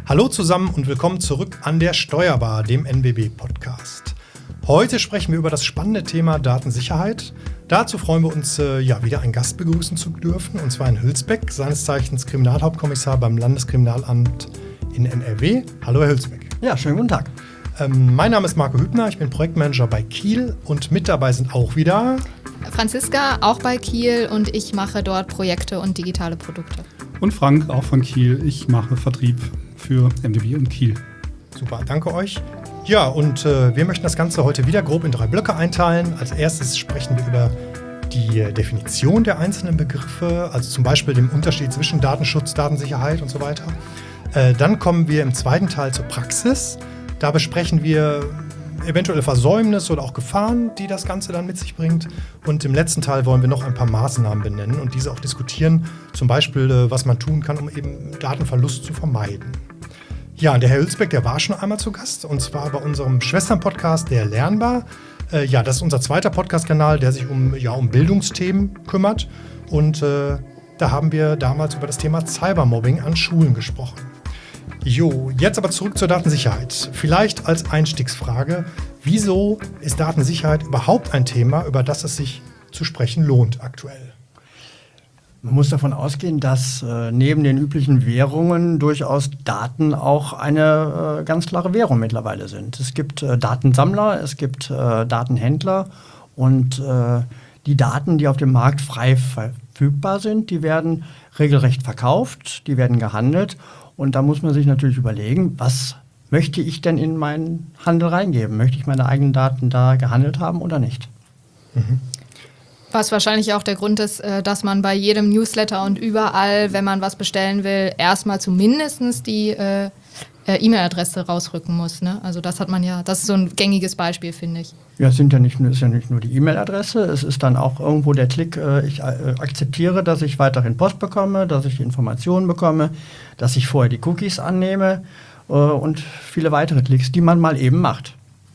Hallo zusammen und willkommen zurück an der Steuerbar, dem NBB-Podcast. Heute sprechen wir über das spannende Thema Datensicherheit. Dazu freuen wir uns, wieder einen Gast begrüßen zu dürfen, und zwar Herrn Hülsbeck, seines Zeichens Kriminalhauptkommissar beim Landeskriminalamt in NRW. Hallo, Herr Hülsbeck. Ja, schönen guten Tag. Mein Name ist Marco Hübner, ich bin Projektmanager bei Kiel und mit dabei sind auch wieder Franziska, auch bei Kiel, und ich mache dort Projekte und digitale Produkte. Und Frank, auch von Kiel. Ich mache Vertrieb für MDB und Kiel. Super, danke euch. Ja, und wir möchten das Ganze heute wieder grob in 3 Blöcke einteilen. Als erstes sprechen wir über die Definition der einzelnen Begriffe, also zum Beispiel dem Unterschied zwischen Datenschutz, Datensicherheit und so weiter. Dann kommen wir im zweiten Teil zur Praxis. Da besprechen wir eventuelle Versäumnisse oder auch Gefahren, die das Ganze dann mit sich bringt. Und im letzten Teil wollen wir noch ein paar Maßnahmen benennen und diese auch diskutieren. Zum Beispiel, was man tun kann, um eben Datenverlust zu vermeiden. Ja, und der Herr Hülsbeck, der war schon einmal zu Gast, und zwar bei unserem Schwesternpodcast, der Lernbar. Das ist unser zweiter Podcast-Kanal, der sich um Bildungsthemen kümmert. Und da haben wir damals über das Thema Cybermobbing an Schulen gesprochen. Jo, jetzt aber zurück zur Datensicherheit. Vielleicht als Einstiegsfrage: Wieso ist Datensicherheit überhaupt ein Thema, über das es sich zu sprechen lohnt aktuell? Man muss davon ausgehen, dass neben den üblichen Währungen durchaus Daten auch eine ganz klare Währung mittlerweile sind. Es gibt Datensammler, es gibt Datenhändler, und die Daten, die auf dem Markt frei verfügbar sind, die werden regelrecht verkauft, die werden gehandelt. Und da muss man sich natürlich überlegen, was möchte ich denn in meinen Handel reingeben? Möchte ich meine eigenen Daten da gehandelt haben oder nicht? Mhm. Was wahrscheinlich auch der Grund ist, dass man bei jedem Newsletter und überall, wenn man was bestellen will, erstmal zumindest die E-Mail-Adresse rausrücken muss. Ne? Also das hat man ja, das ist so ein gängiges Beispiel, finde ich. Ja, es ist ja nicht nur die E-Mail-Adresse, es ist dann auch irgendwo der Klick, ich akzeptiere, dass ich weiterhin Post bekomme, dass ich Informationen bekomme, dass ich vorher die Cookies annehme und viele weitere Klicks, die man mal eben macht.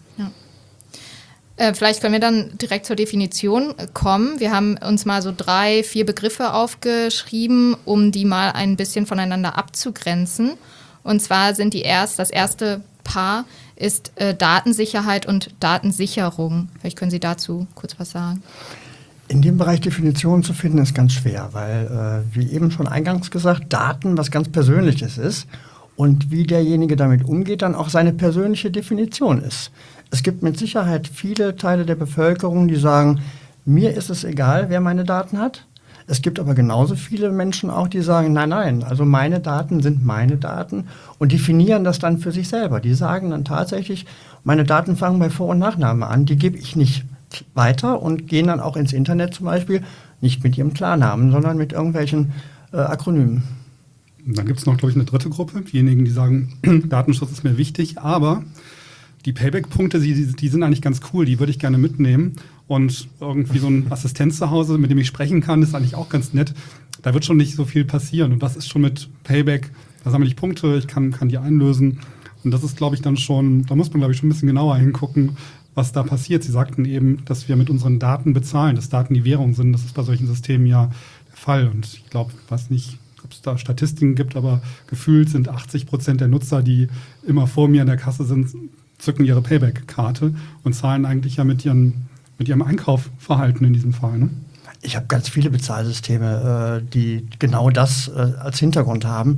Vielleicht können wir dann direkt zur Definition kommen. Wir haben uns mal so 3, 4 Begriffe aufgeschrieben, um die mal ein bisschen voneinander abzugrenzen. Und zwar sind das erste Paar ist Datensicherheit und Datensicherung. Vielleicht können Sie dazu kurz was sagen. In dem Bereich Definitionen zu finden, ist ganz schwer, weil, wie eben schon eingangs gesagt, Daten was ganz Persönliches ist und wie derjenige damit umgeht, dann auch seine persönliche Definition ist. Es gibt mit Sicherheit viele Teile der Bevölkerung, die sagen, mir ist es egal, wer meine Daten hat. Es gibt aber genauso viele Menschen auch, die sagen, nein, also meine Daten sind meine Daten, und definieren das dann für sich selber. Die sagen dann tatsächlich, meine Daten fangen bei Vor- und Nachname an, die gebe ich nicht weiter, und gehen dann auch ins Internet zum Beispiel nicht mit ihrem Klarnamen, sondern mit irgendwelchen Akronymen. Dann gibt es noch, glaube ich, eine dritte Gruppe, diejenigen, die sagen, Datenschutz ist mir wichtig, aber die Payback-Punkte, die sind eigentlich ganz cool, die würde ich gerne mitnehmen. Und irgendwie so ein Assistent zu Hause, mit dem ich sprechen kann, ist eigentlich auch ganz nett. Da wird schon nicht so viel passieren. Und was ist schon mit Payback? Da sammle ich Punkte, ich kann die einlösen. Und das ist, glaube ich, dann schon, da muss man, glaube ich, schon ein bisschen genauer hingucken, was da passiert. Sie sagten eben, dass wir mit unseren Daten bezahlen, dass Daten die Währung sind. Das ist bei solchen Systemen ja der Fall. Und ich glaube, weiß nicht, ob es da Statistiken gibt, aber gefühlt sind 80% der Nutzer, die immer vor mir in der Kasse sind, zücken ihre Payback-Karte und zahlen eigentlich ja mit ihrem Einkaufverhalten in diesem Fall. Ne? Ich habe ganz viele Bezahlsysteme, die genau das als Hintergrund haben.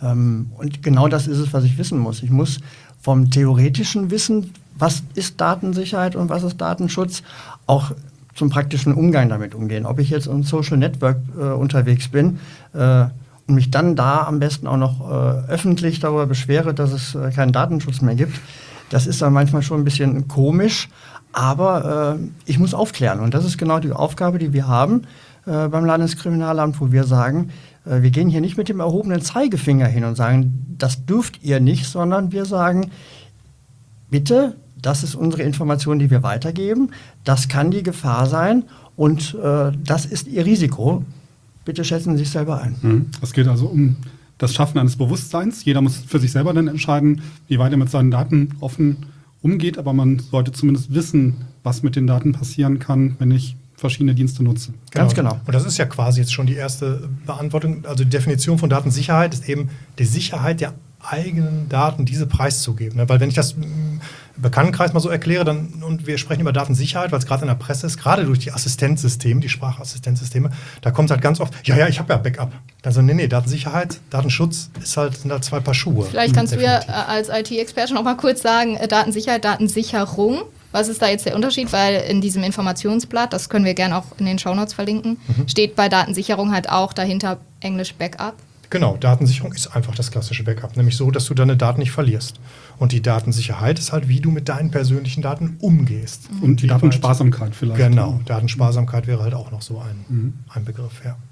Und genau das ist es, was ich wissen muss. Ich muss vom theoretischen Wissen, was ist Datensicherheit und was ist Datenschutz, auch zum praktischen Umgang damit umgehen. Ob ich jetzt im Social Network unterwegs bin und mich dann da am besten auch noch öffentlich darüber beschwere, dass es keinen Datenschutz mehr gibt, das ist dann manchmal schon ein bisschen komisch, aber ich muss aufklären. Und das ist genau die Aufgabe, die wir haben beim Landeskriminalamt, wo wir sagen, wir gehen hier nicht mit dem erhobenen Zeigefinger hin und sagen, das dürft ihr nicht, sondern wir sagen, bitte, das ist unsere Information, die wir weitergeben, das kann die Gefahr sein und das ist ihr Risiko. Bitte schätzen Sie sich selber ein. Es geht also um das Schaffen eines Bewusstseins. Jeder muss für sich selber dann entscheiden, wie weit er mit seinen Daten offen umgeht, aber man sollte zumindest wissen, was mit den Daten passieren kann, wenn ich verschiedene Dienste nutze. Ganz genau. Und das ist ja quasi jetzt schon die erste Beantwortung. Also die Definition von Datensicherheit ist eben die Sicherheit der eigenen Daten diese preiszugeben. Ne? Weil wenn ich das im Bekanntenkreis mal so erkläre, dann, und wir sprechen über Datensicherheit, weil es gerade in der Presse ist, gerade durch die Assistenzsysteme, die Sprachassistenzsysteme, da kommt halt ganz oft, ja, ich habe ja Backup. Also nee, Datensicherheit, Datenschutz sind halt zwei Paar Schuhe. Vielleicht kannst du ja als IT-Experte noch mal kurz sagen, Datensicherheit, Datensicherung. Was ist da jetzt der Unterschied? Weil in diesem Informationsblatt, das können wir gerne auch in den Shownotes verlinken, steht bei Datensicherung halt auch dahinter Englisch Backup. Genau, Datensicherung ist einfach das klassische Backup, nämlich so, dass du deine Daten nicht verlierst. Und die Datensicherheit ist halt, wie du mit deinen persönlichen Daten umgehst. Und die Datensparsamkeit vielleicht. Genau, Datensparsamkeit wäre halt auch noch so ein Begriff, ja.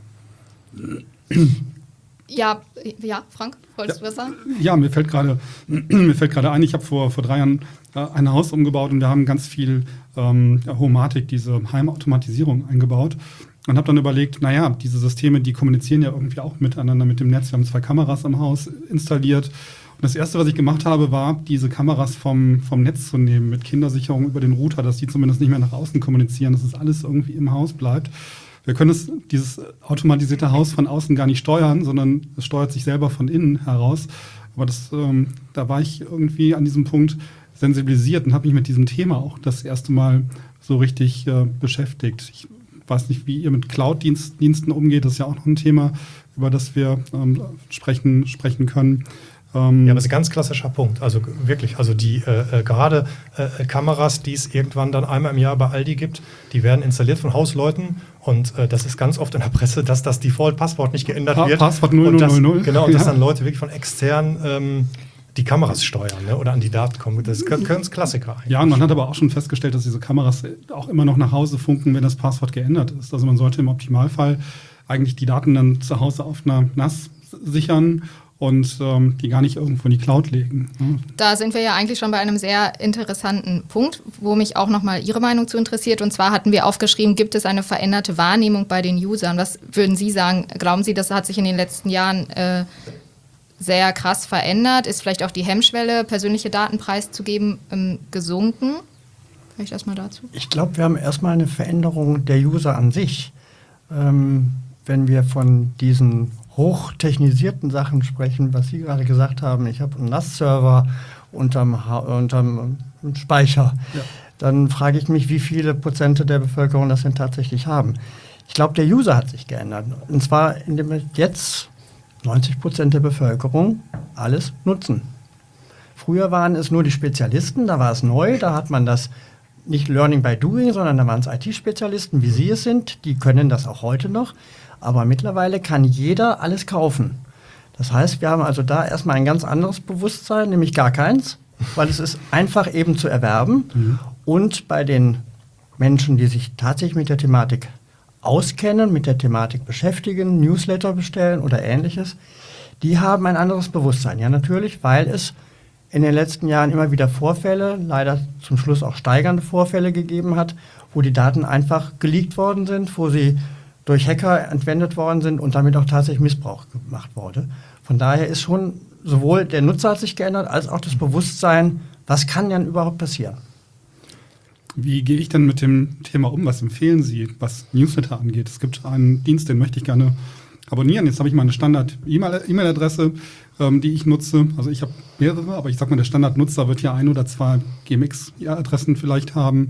Ja, Frank, wolltest du was sagen? Ja, mir fällt gerade ein, ich habe vor 3 Jahren ein Haus umgebaut und wir haben ganz viel Homatic, diese Heimautomatisierung eingebaut. Und habe dann überlegt, naja, diese Systeme, die kommunizieren ja irgendwie auch miteinander mit dem Netz. Wir haben 2 Kameras im Haus installiert. Und das Erste, was ich gemacht habe, war, diese Kameras vom Netz zu nehmen, mit Kindersicherung über den Router, dass die zumindest nicht mehr nach außen kommunizieren, dass es alles irgendwie im Haus bleibt. Wir können dieses automatisierte Haus von außen gar nicht steuern, sondern es steuert sich selber von innen heraus. Aber da war ich irgendwie an diesem Punkt sensibilisiert und habe mich mit diesem Thema auch das erste Mal so richtig beschäftigt. Ich weiß nicht, wie ihr mit Cloud-Diensten umgeht. Das ist ja auch noch ein Thema, über das wir sprechen können. Ja, aber das ist ein ganz klassischer Punkt. Also wirklich, also die gerade Kameras, die es irgendwann dann einmal im Jahr bei Aldi gibt, die werden installiert von Hausleuten und das ist ganz oft in der Presse, dass das Default-Passwort nicht geändert wird. Passwort 0000. Genau, und dass dann Leute wirklich von extern die Kameras steuern, ne, oder an die Daten kommen. Das ist ganz Klassiker eigentlich. Ja, und man hat aber auch schon festgestellt, dass diese Kameras auch immer noch nach Hause funken, wenn das Passwort geändert ist. Also man sollte im Optimalfall eigentlich die Daten dann zu Hause auf einer NAS sichern und die gar nicht irgendwo in die Cloud legen. Ne? Da sind wir ja eigentlich schon bei einem sehr interessanten Punkt, wo mich auch nochmal Ihre Meinung zu interessiert. Und zwar hatten wir aufgeschrieben, gibt es eine veränderte Wahrnehmung bei den Usern? Was würden Sie sagen? Glauben Sie, das hat sich in den letzten Jahren sehr krass verändert? Ist vielleicht auch die Hemmschwelle, persönliche Daten preiszugeben, gesunken? Vielleicht erstmal dazu. Ich glaube, wir haben erstmal eine Veränderung der User an sich. Wenn wir von diesen hochtechnisierten Sachen sprechen, was Sie gerade gesagt haben, ich habe einen NAS-Server unterm Speicher, dann frage ich mich, wie viele Prozent der Bevölkerung das denn tatsächlich haben. Ich glaube, der User hat sich geändert. Und zwar, indem wir jetzt 90% der Bevölkerung alles nutzen. Früher waren es nur die Spezialisten, da war es neu, da hat man das nicht Learning by Doing, sondern da waren es IT-Spezialisten, wie Sie es sind, die können das auch heute noch. Aber mittlerweile kann jeder alles kaufen. Das heißt, wir haben also da erstmal ein ganz anderes Bewusstsein, nämlich gar keins, weil es ist einfach eben zu erwerben. Und bei den Menschen, die sich tatsächlich mit der Thematik auskennen, mit der Thematik beschäftigen, Newsletter bestellen oder Ähnliches, die haben ein anderes Bewusstsein. Ja, natürlich, weil es in den letzten Jahren immer wieder Vorfälle, leider zum Schluss auch steigernde Vorfälle gegeben hat, wo die Daten einfach geleakt worden sind, wo sie durch Hacker entwendet worden sind und damit auch tatsächlich Missbrauch gemacht wurde. Von daher ist schon sowohl der Nutzer hat sich geändert, als auch das Bewusstsein, was kann denn überhaupt passieren? Wie gehe ich denn mit dem Thema um? Was empfehlen Sie, was Newsletter angeht? Es gibt einen Dienst, den möchte ich gerne abonnieren. Jetzt habe ich meine Standard-E-Mail-Adresse, die ich nutze. Also ich habe mehrere, aber ich sage mal, der Standardnutzer wird ja 1 oder 2 GMX-Adressen vielleicht haben.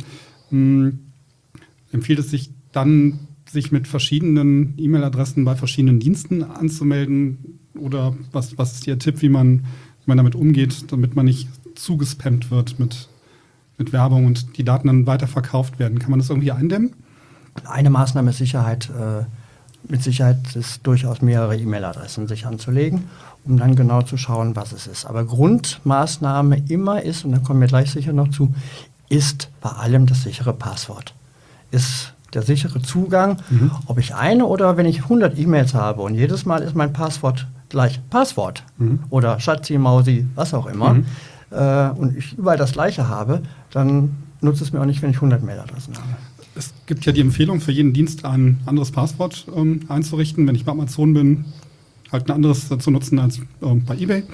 Empfiehlt es sich dann, sich mit verschiedenen E-Mail-Adressen bei verschiedenen Diensten anzumelden? Oder was ist Ihr Tipp, wie man damit umgeht, damit man nicht zugespammt wird mit Werbung und die Daten dann weiterverkauft werden? Kann man das irgendwie eindämmen? Eine Maßnahme ist mit Sicherheit ist durchaus mehrere E-Mail-Adressen sich anzulegen, um dann genau zu schauen, was es ist. Aber Grundmaßnahme immer ist, und da kommen wir gleich sicher noch zu, ist bei allem das sichere Passwort. Ist der sichere Zugang, ob ich eine oder wenn ich 100 E-Mails habe und jedes Mal ist mein Passwort gleich Passwort oder Schatzi, Mausi, was auch immer, und ich überall das Gleiche habe, dann nutzt es mir auch nicht, wenn ich 100 Mailadressen habe. Es gibt ja die Empfehlung, für jeden Dienst ein anderes Passwort einzurichten. Wenn ich bei Amazon bin, halt ein anderes zu nutzen als bei eBay.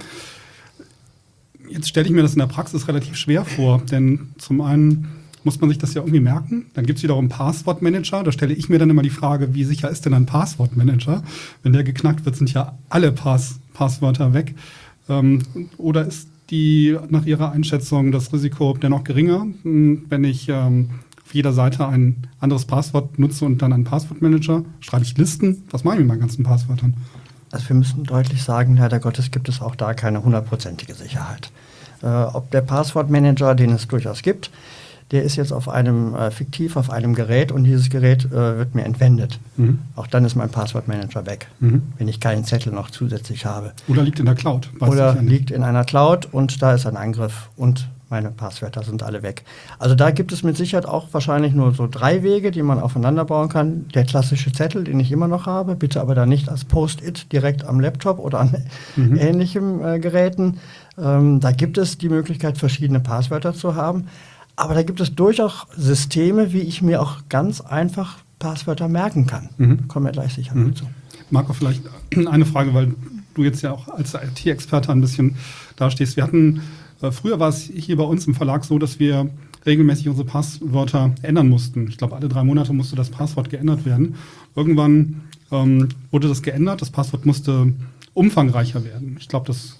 Jetzt stelle ich mir das in der Praxis relativ schwer vor, denn zum einen muss man sich das ja irgendwie merken. Dann gibt es wiederum Passwortmanager. Da stelle ich mir dann immer die Frage, wie sicher ist denn ein Passwortmanager? Wenn der geknackt wird, sind ja alle Passwörter weg. Oder ist nach Ihrer Einschätzung das Risiko dennoch geringer, wenn ich auf jeder Seite ein anderes Passwort nutze und dann einen Passwortmanager? Schreibe ich Listen? Was mache ich mit meinen ganzen Passwörtern? Also wir müssen deutlich sagen, leider Gottes gibt es auch da keine 100%ige Sicherheit. Ob der Passwortmanager, den es durchaus gibt, der ist jetzt fiktiv auf einem Gerät und dieses Gerät wird mir entwendet. Auch dann ist mein Passwortmanager weg, wenn ich keinen Zettel noch zusätzlich habe. Oder liegt in der Cloud. Oder liegt in einer Cloud und da ist ein Angriff und meine Passwörter sind alle weg. Also da gibt es mit Sicherheit auch wahrscheinlich nur so 3 Wege, die man aufeinander bauen kann. Der klassische Zettel, den ich immer noch habe, bitte aber dann nicht als Post-it direkt am Laptop oder an ähnlichen Geräten. Da gibt es die Möglichkeit, verschiedene Passwörter zu haben. Aber da gibt es durchaus Systeme, wie ich mir auch ganz einfach Passwörter merken kann. Kommen wir gleich sicher dazu. Marco, vielleicht eine Frage, weil du jetzt ja auch als IT-Experte ein bisschen dastehst. Früher war es hier bei uns im Verlag so, dass wir regelmäßig unsere Passwörter ändern mussten. Ich glaube, alle 3 Monate musste das Passwort geändert werden. Irgendwann wurde das geändert, das Passwort musste umfangreicher werden. Ich glaube, das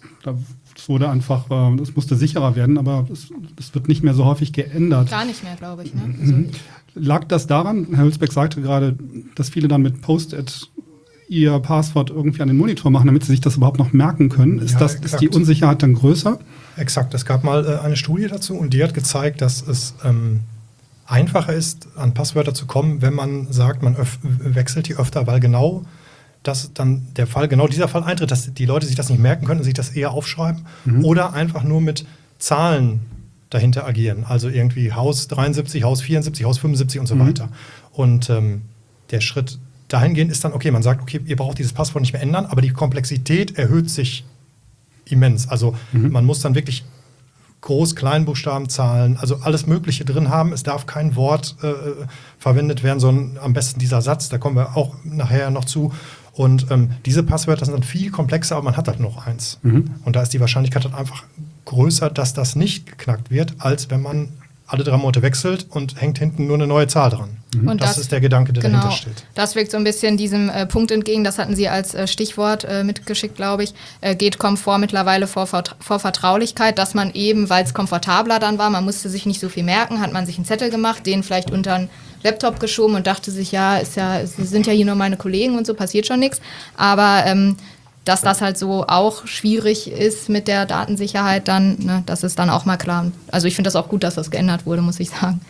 musste sicherer werden, aber es wird nicht mehr so häufig geändert. Gar nicht mehr, glaube ich. Ne? Lag das daran, Herr Hülsbeck sagte gerade, dass viele dann mit Post-it ihr Passwort irgendwie an den Monitor machen, damit sie sich das überhaupt noch merken können? Ist die Unsicherheit dann größer? Exakt. Es gab mal eine Studie dazu und die hat gezeigt, dass es einfacher ist, an Passwörter zu kommen, wenn man sagt, man wechselt die öfter, weil genau dass dann dieser Fall eintritt, dass die Leute sich das nicht merken können und sich das eher aufschreiben oder einfach nur mit Zahlen dahinter agieren. Also irgendwie Haus 73, Haus 74, Haus 75 und so weiter. Und der Schritt dahingehend ist dann, okay, man sagt, okay, ihr braucht dieses Passwort nicht mehr ändern, aber die Komplexität erhöht sich immens. Also man muss dann wirklich Groß-, Kleinbuchstaben, Zahlen, also alles Mögliche drin haben. Es darf kein Wort verwendet werden, sondern am besten dieser Satz, da kommen wir auch nachher noch zu. Und diese Passwörter sind dann viel komplexer, aber man hat halt noch eins. Und da ist die Wahrscheinlichkeit dann einfach größer, dass das nicht geknackt wird, als wenn man alle 3 Monate wechselt und hängt hinten nur eine neue Zahl dran. Und das ist der Gedanke, der dahinter steht. Das wirkt so ein bisschen diesem Punkt entgegen, das hatten Sie als Stichwort mitgeschickt, glaube ich, geht Komfort mittlerweile vor Vertraulichkeit, dass man eben, weil es komfortabler dann war, man musste sich nicht so viel merken, hat man sich einen Zettel gemacht, den vielleicht unter einen Laptop geschoben und dachte sich, Sie sind ja hier nur meine Kollegen und so, passiert schon nichts. Aber dass das halt so auch schwierig ist mit der Datensicherheit dann, ne, das ist dann auch mal klar. Also ich finde das auch gut, dass das geändert wurde, muss ich sagen.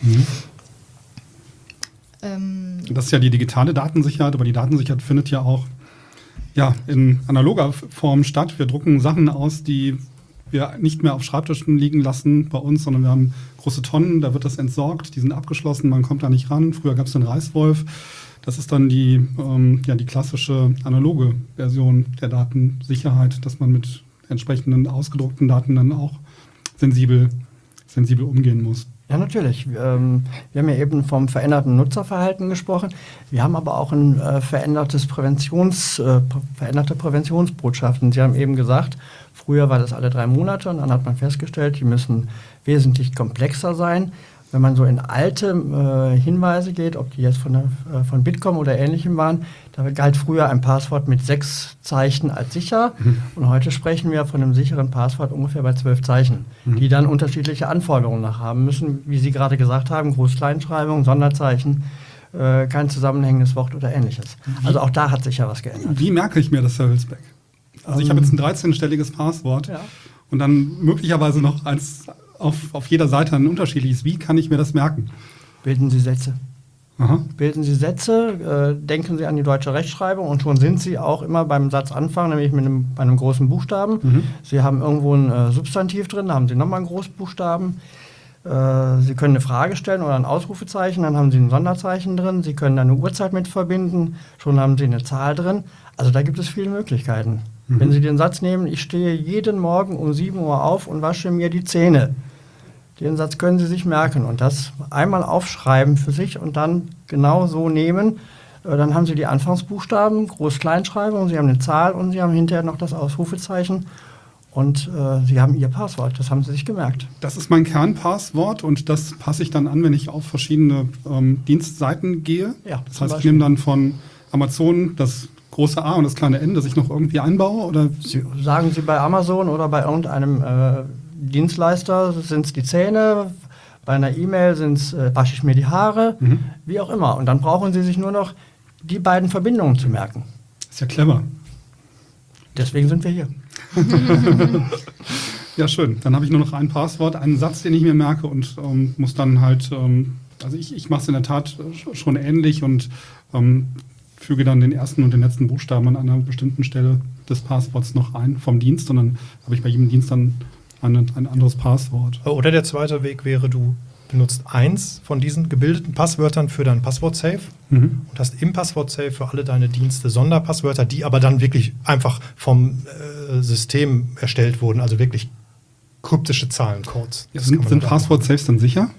Das ist ja die digitale Datensicherheit, aber die Datensicherheit findet ja auch in analoger Form statt. Wir drucken Sachen aus, die wir nicht mehr auf Schreibtischen liegen lassen bei uns, sondern wir haben große Tonnen, da wird das entsorgt, die sind abgeschlossen, man kommt da nicht ran. Früher gab es den Reißwolf. Das ist dann die klassische analoge Version der Datensicherheit, dass man mit entsprechenden ausgedruckten Daten dann auch sensibel umgehen muss. Ja, natürlich. Wir haben ja eben vom veränderten Nutzerverhalten gesprochen. Wir haben aber auch ein veränderte Präventionsbotschaften. Sie haben eben gesagt, früher war das alle 3 Monate und dann hat man festgestellt, die müssen wesentlich komplexer sein. Wenn man so in alte Hinweise geht, ob die jetzt von Bitkom oder Ähnlichem waren, da galt früher ein Passwort mit 6 Zeichen als sicher. Und heute sprechen wir von einem sicheren Passwort ungefähr bei 12 Zeichen, die dann unterschiedliche Anforderungen nach haben müssen, wie Sie gerade gesagt haben, Groß-Kleinschreibung, Sonderzeichen, kein zusammenhängendes Wort oder Ähnliches. Also auch da hat sich ja was geändert. Wie merke ich mir das, Herr Hülsbeck? Also ich habe jetzt ein 13-stelliges Passwort und dann möglicherweise noch eins auf jeder Seite ein unterschiedliches. Wie kann ich mir das merken? Bilden Sie Sätze. Aha. Bilden Sie Sätze, denken Sie an die deutsche Rechtschreibung und schon sind Sie auch immer beim Satzanfang, nämlich bei einem großen Buchstaben. Sie haben irgendwo ein Substantiv drin, da haben Sie nochmal einen Großbuchstaben. Sie können eine Frage stellen oder ein Ausrufezeichen, dann haben Sie ein Sonderzeichen drin. Sie können eine Uhrzeit mit verbinden, schon haben Sie eine Zahl drin. Also da gibt es viele Möglichkeiten. Wenn Sie den Satz nehmen, ich stehe jeden Morgen um 7 Uhr auf und wasche mir die Zähne. Den Satz können Sie sich merken und das einmal aufschreiben für sich und dann genau so nehmen. Dann haben Sie die Anfangsbuchstaben, Groß-Kleinschreibung, Sie haben eine Zahl und Sie haben hinterher noch das Ausrufezeichen und Sie haben Ihr Passwort. Das haben Sie sich gemerkt. Das ist mein Kernpasswort und das passe ich dann an, wenn ich auf verschiedene Dienstseiten gehe. Ja, das heißt, ich nehme dann von Amazon das große A und das kleine N, das ich noch irgendwie einbaue? Oder? Sagen Sie bei Amazon oder bei irgendeinem Dienstleister, sind es die Zähne, bei einer E-Mail wasche ich mir die Haare, wie auch immer. Und dann brauchen Sie sich nur noch die beiden Verbindungen zu merken. Ist ja clever. Deswegen sind wir hier. Ja, schön. Dann habe ich nur noch ein Passwort, einen Satz, den ich mir merke und muss dann halt, also ich mache es in der Tat schon ähnlich und füge dann den ersten und den letzten Buchstaben an einer bestimmten Stelle des Passworts noch ein vom Dienst und dann habe ich bei jedem Dienst dann ein anderes Passwort. Oder der zweite Weg wäre, du benutzt eins von diesen gebildeten Passwörtern für dein Passwort-Safe und hast im Passwort-Safe für alle deine Dienste Sonderpasswörter, die aber dann wirklich einfach vom System erstellt wurden, also wirklich kryptische Zahlencodes. Sind Passwort-Safes dann sicher?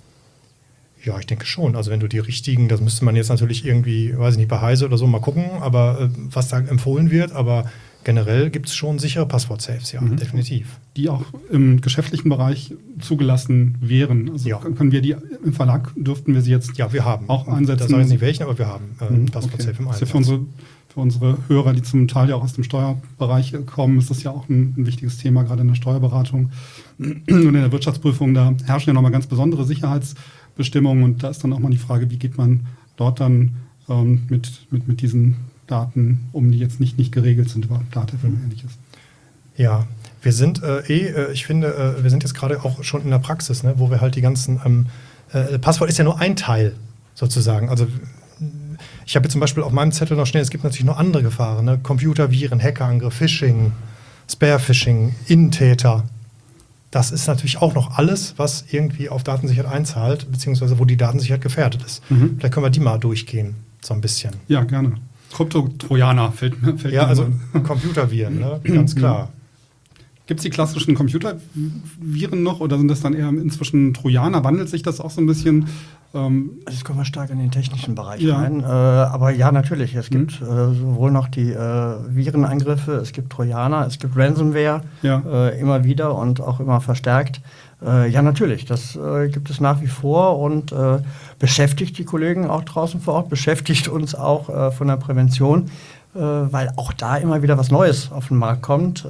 Ja, ich denke schon. Also wenn du die richtigen, das müsste man jetzt natürlich irgendwie, weiß ich nicht, bei Heise oder so mal gucken, aber was da empfohlen wird, aber generell gibt es schon sichere Passwort-Safes, ja, definitiv. Die auch im geschäftlichen Bereich zugelassen wären. Also können wir die im Verlag, dürften wir sie jetzt wir haben auch einsetzen? Da sage ich nicht welchen, aber wir haben Passwort-Safe im Einsatz. Das ist ja für unsere Hörer, die zum Teil ja auch aus dem Steuerbereich kommen, ist das ja auch ein wichtiges Thema, gerade in der Steuerberatung und in der Wirtschaftsprüfung. Da herrschen ja nochmal ganz besondere Sicherheitsbestimmungen und da ist dann auch mal die Frage, wie geht man dort dann mit diesen Daten die jetzt nicht geregelt sind über Datev und Ähnliches. Ja, wir sind ich finde, wir sind jetzt gerade auch schon in der Praxis, ne, wo wir halt die ganzen, Passwort ist ja nur ein Teil sozusagen. Also ich habe jetzt zum Beispiel auf meinem Zettel noch stehen, es gibt natürlich noch andere Gefahren, ne? Computerviren, Hackerangriff, Phishing, Spearphishing, Innentäter. Das ist natürlich auch noch alles, was irgendwie auf Datensicherheit einzahlt, beziehungsweise wo die Datensicherheit gefährdet ist. Vielleicht können wir die mal durchgehen, so ein bisschen. Ja, gerne. Krypto-Trojaner fällt ja, also Computerviren, ne? Ganz klar. Gibt es die klassischen Computerviren noch oder sind das dann eher inzwischen Trojaner? Wandelt sich das auch so ein bisschen? Jetzt kommen wir stark in den technischen Bereich rein. Aber ja, natürlich. Es gibt sowohl noch die Virenangriffe, es gibt Trojaner, es gibt Ransomware immer wieder und auch immer verstärkt. Ja, natürlich, das gibt es nach wie vor und beschäftigt die Kollegen auch draußen vor Ort, beschäftigt uns auch von der Prävention, weil auch da immer wieder was Neues auf den Markt kommt.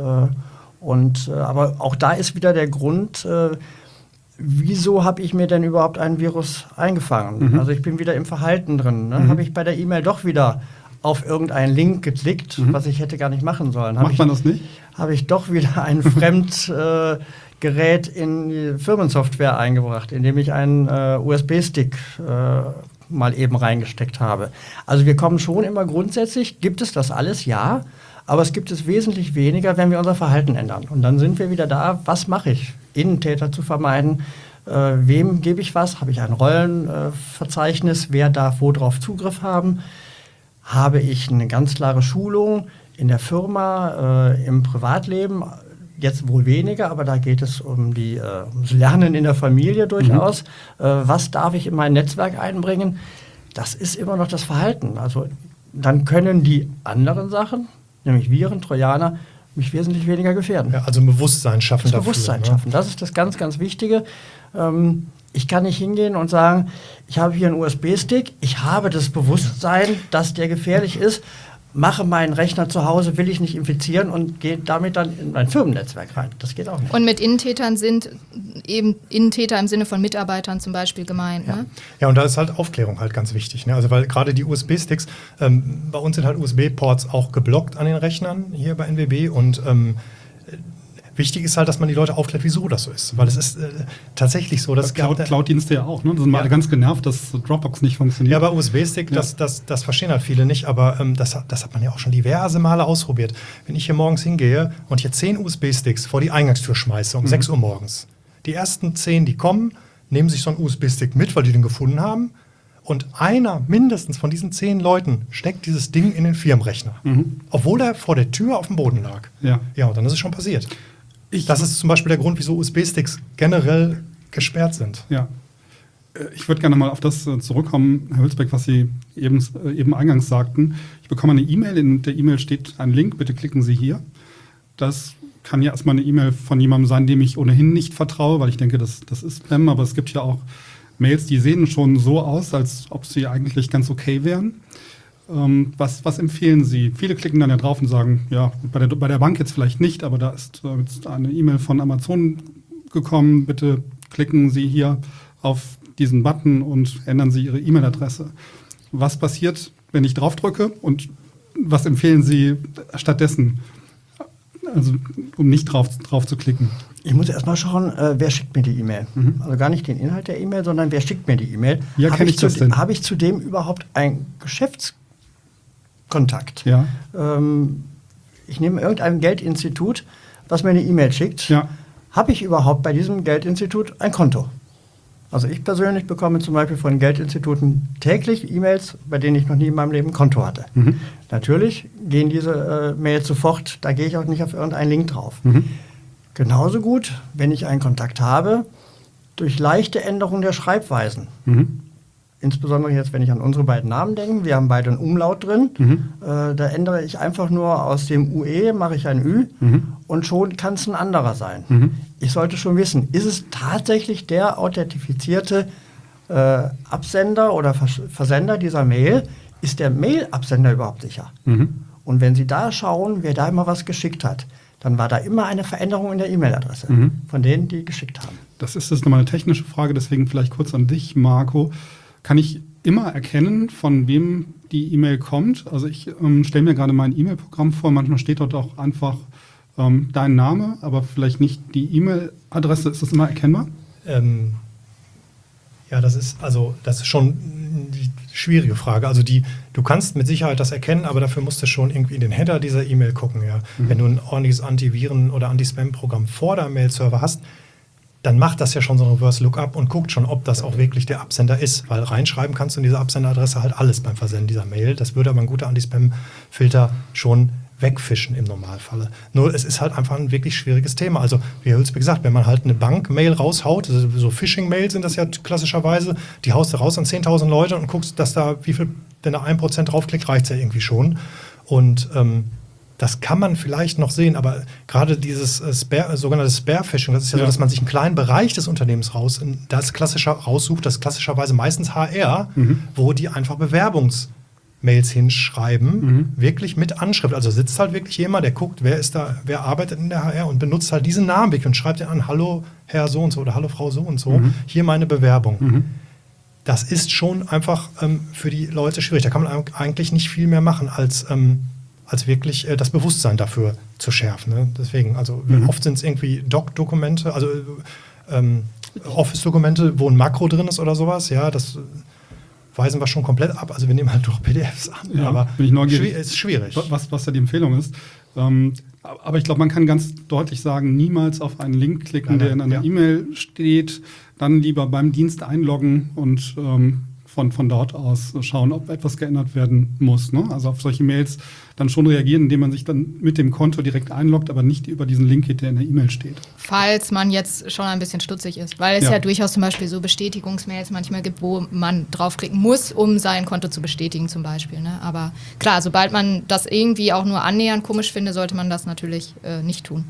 Aber auch da ist wieder der Grund, wieso habe ich mir denn überhaupt einen Virus eingefangen? Also ich bin wieder im Verhalten drin. Ne? Habe ich bei der E-Mail doch wieder auf irgendeinen Link geklickt, was ich hätte gar nicht machen sollen. Macht man das nicht? Habe ich doch wieder ein Fremdgerät in die Firmensoftware eingebracht, indem ich einen USB-Stick mal eben reingesteckt habe. Also wir kommen schon immer grundsätzlich, gibt es das alles? Ja. Aber es gibt es wesentlich weniger, wenn wir unser Verhalten ändern. Und dann sind wir wieder da, was mache ich? Innentäter zu vermeiden, wem gebe ich was? Habe ich ein Rollenverzeichnis? Wer darf wo drauf Zugriff haben? Habe ich eine ganz klare Schulung in der Firma, im Privatleben? Jetzt wohl weniger, aber da geht es ums Lernen in der Familie durchaus. Was darf ich in mein Netzwerk einbringen? Das ist immer noch das Verhalten. Also dann können die anderen Sachen, nämlich Viren, Trojaner, mich wesentlich weniger gefährden. Ja, also ein Bewusstsein schaffen dafür. Bewusstsein schaffen, das ist das ganz, ganz Wichtige. Ich kann nicht hingehen und sagen, ich habe hier einen USB-Stick, ich habe das Bewusstsein, dass der gefährlich ist, mache meinen Rechner zu Hause, will ich nicht infizieren und gehe damit dann in mein Firmennetzwerk rein. Das geht auch nicht. Und mit Innentätern sind eben Innentäter im Sinne von Mitarbeitern zum Beispiel gemeint. Ja, ne? Ja, und da ist halt Aufklärung halt ganz wichtig. Ne? Also weil gerade die USB-Sticks, bei uns sind halt USB-Ports auch geblockt an den Rechnern hier bei NWB und wichtig ist halt, dass man die Leute aufklärt, wieso das so ist. Weil es ist tatsächlich so, dass Cloud-Dienste ja auch, ne? Da sind wir alle ganz genervt, dass Dropbox nicht funktioniert. Ja, bei USB-Stick, das verstehen halt viele nicht, aber das hat man ja auch schon diverse Male ausprobiert. Wenn ich hier morgens hingehe und hier 10 USB-Sticks vor die Eingangstür schmeiße um 6 Uhr morgens, die ersten 10, die kommen, nehmen sich so einen USB-Stick mit, weil die den gefunden haben. Und einer mindestens von diesen 10 Leuten steckt dieses Ding in den Firmenrechner. Obwohl er vor der Tür auf dem Boden lag. Ja, und dann ist es schon passiert. Das ist zum Beispiel der Grund, wieso USB-Sticks generell gesperrt sind. Ja. Ich würde gerne mal auf das zurückkommen, Herr Hülsbeck, was Sie eben eingangs sagten. Ich bekomme eine E-Mail, in der E-Mail steht ein Link, bitte klicken Sie hier. Das kann ja erstmal eine E-Mail von jemandem sein, dem ich ohnehin nicht vertraue, weil ich denke, das ist Spam, aber es gibt ja auch Mails, die sehen schon so aus, als ob sie eigentlich ganz okay wären. Was empfehlen Sie? Viele klicken dann ja drauf und sagen, ja, bei der Bank jetzt vielleicht nicht, aber da ist jetzt eine E-Mail von Amazon gekommen, bitte klicken Sie hier auf diesen Button und ändern Sie Ihre E-Mail-Adresse. Was passiert, wenn ich draufdrücke und was empfehlen Sie stattdessen? Also um nicht drauf zu klicken. Ich muss erstmal schauen, wer schickt mir die E-Mail. Also gar nicht den Inhalt der E-Mail, sondern wer schickt mir die E-Mail. Ja, kenne ich das denn? Habe ich zudem überhaupt einen Geschäftskontakt? Ja. Ich nehme irgendein Geldinstitut, was mir eine E-Mail schickt. Ja. Habe ich überhaupt bei diesem Geldinstitut ein Konto? Also ich persönlich bekomme zum Beispiel von Geldinstituten täglich E-Mails, bei denen ich noch nie in meinem Leben ein Konto hatte. Natürlich gehen diese Mails sofort, da gehe ich auch nicht auf irgendeinen Link drauf. Genauso gut, wenn ich einen Kontakt habe, durch leichte Änderung der Schreibweisen. Insbesondere jetzt, wenn ich an unsere beiden Namen denke, wir haben beide einen Umlaut drin, da ändere ich einfach nur aus dem UE, mache ich ein Ü und schon kann es ein anderer sein. Ich sollte schon wissen, ist es tatsächlich der authentifizierte Absender oder Versender dieser Mail? Ist der Mail-Absender überhaupt sicher? Und wenn Sie da schauen, wer da immer was geschickt hat, dann war da immer eine Veränderung in der E-Mail-Adresse von denen, die geschickt haben. Das ist nochmal eine technische Frage, deswegen vielleicht kurz an dich, Marco. Kann ich immer erkennen, von wem die E-Mail kommt? Also ich stelle mir gerade mein E-Mail-Programm vor, manchmal steht dort auch einfach dein Name, aber vielleicht nicht die E-Mail-Adresse. Ist das immer erkennbar? Ja, das ist schon die schwierige Frage. Also du kannst mit Sicherheit das erkennen, aber dafür musst du schon irgendwie in den Header dieser E-Mail gucken. Ja. Wenn du ein ordentliches Antiviren- oder Anti-Spam-Programm vor deinem Mail-Server hast, dann macht das ja schon so ein Reverse Lookup und guckt schon, ob das auch wirklich der Absender ist. Weil reinschreiben kannst du in diese Absenderadresse halt alles beim Versenden dieser Mail. Das würde aber ein guter Anti-Spam-Filter schon wegfischen im Normalfalle. Nur es ist halt einfach ein wirklich schwieriges Thema. Also wie Herr Hülsbeck gesagt, wenn man halt eine Bank-Mail raushaut, also so Phishing-Mails sind das ja klassischerweise, die haust du raus an 10.000 Leute und guckst, dass da wie viel, wenn da 1% draufklickt, reicht es ja irgendwie schon. Und das kann man vielleicht noch sehen, aber gerade dieses sogenannte Spare-Phishing, das ist ja so, dass man sich einen kleinen Bereich des Unternehmens raussucht, das ist klassischerweise meistens HR, wo die einfach Bewerbungsmails hinschreiben, wirklich mit Anschrift. Also sitzt halt wirklich jemand, der guckt, wer arbeitet in der HR und benutzt halt diesen Namen wirklich und schreibt den an, hallo Herr so und so oder hallo Frau so und so, hier meine Bewerbung. Das ist schon einfach für die Leute schwierig. Da kann man eigentlich nicht viel mehr machen, als wirklich das Bewusstsein dafür zu schärfen. Ne? Deswegen, also oft sind es irgendwie Doc-Dokumente, also Office-Dokumente, wo ein Makro drin ist oder sowas. Ja, das weisen wir schon komplett ab. Also wir nehmen halt doch PDFs an. Ja, aber bin ich neugierig. Ist schwierig. Was ja die Empfehlung ist. Aber ich glaube, man kann ganz deutlich sagen, niemals auf einen Link klicken, der in einer E-Mail steht. Dann lieber beim Dienst einloggen und von dort aus schauen, ob etwas geändert werden muss. Ne? Also auf solche Mails dann schon reagieren, indem man sich dann mit dem Konto direkt einloggt, aber nicht über diesen Link geht, der in der E-Mail steht. Falls man jetzt schon ein bisschen stutzig ist, weil es ja durchaus zum Beispiel so Bestätigungsmails manchmal gibt, wo man draufklicken muss, um sein Konto zu bestätigen zum Beispiel. Ne? Aber klar, sobald man das irgendwie auch nur annähernd komisch findet, sollte man das natürlich nicht tun.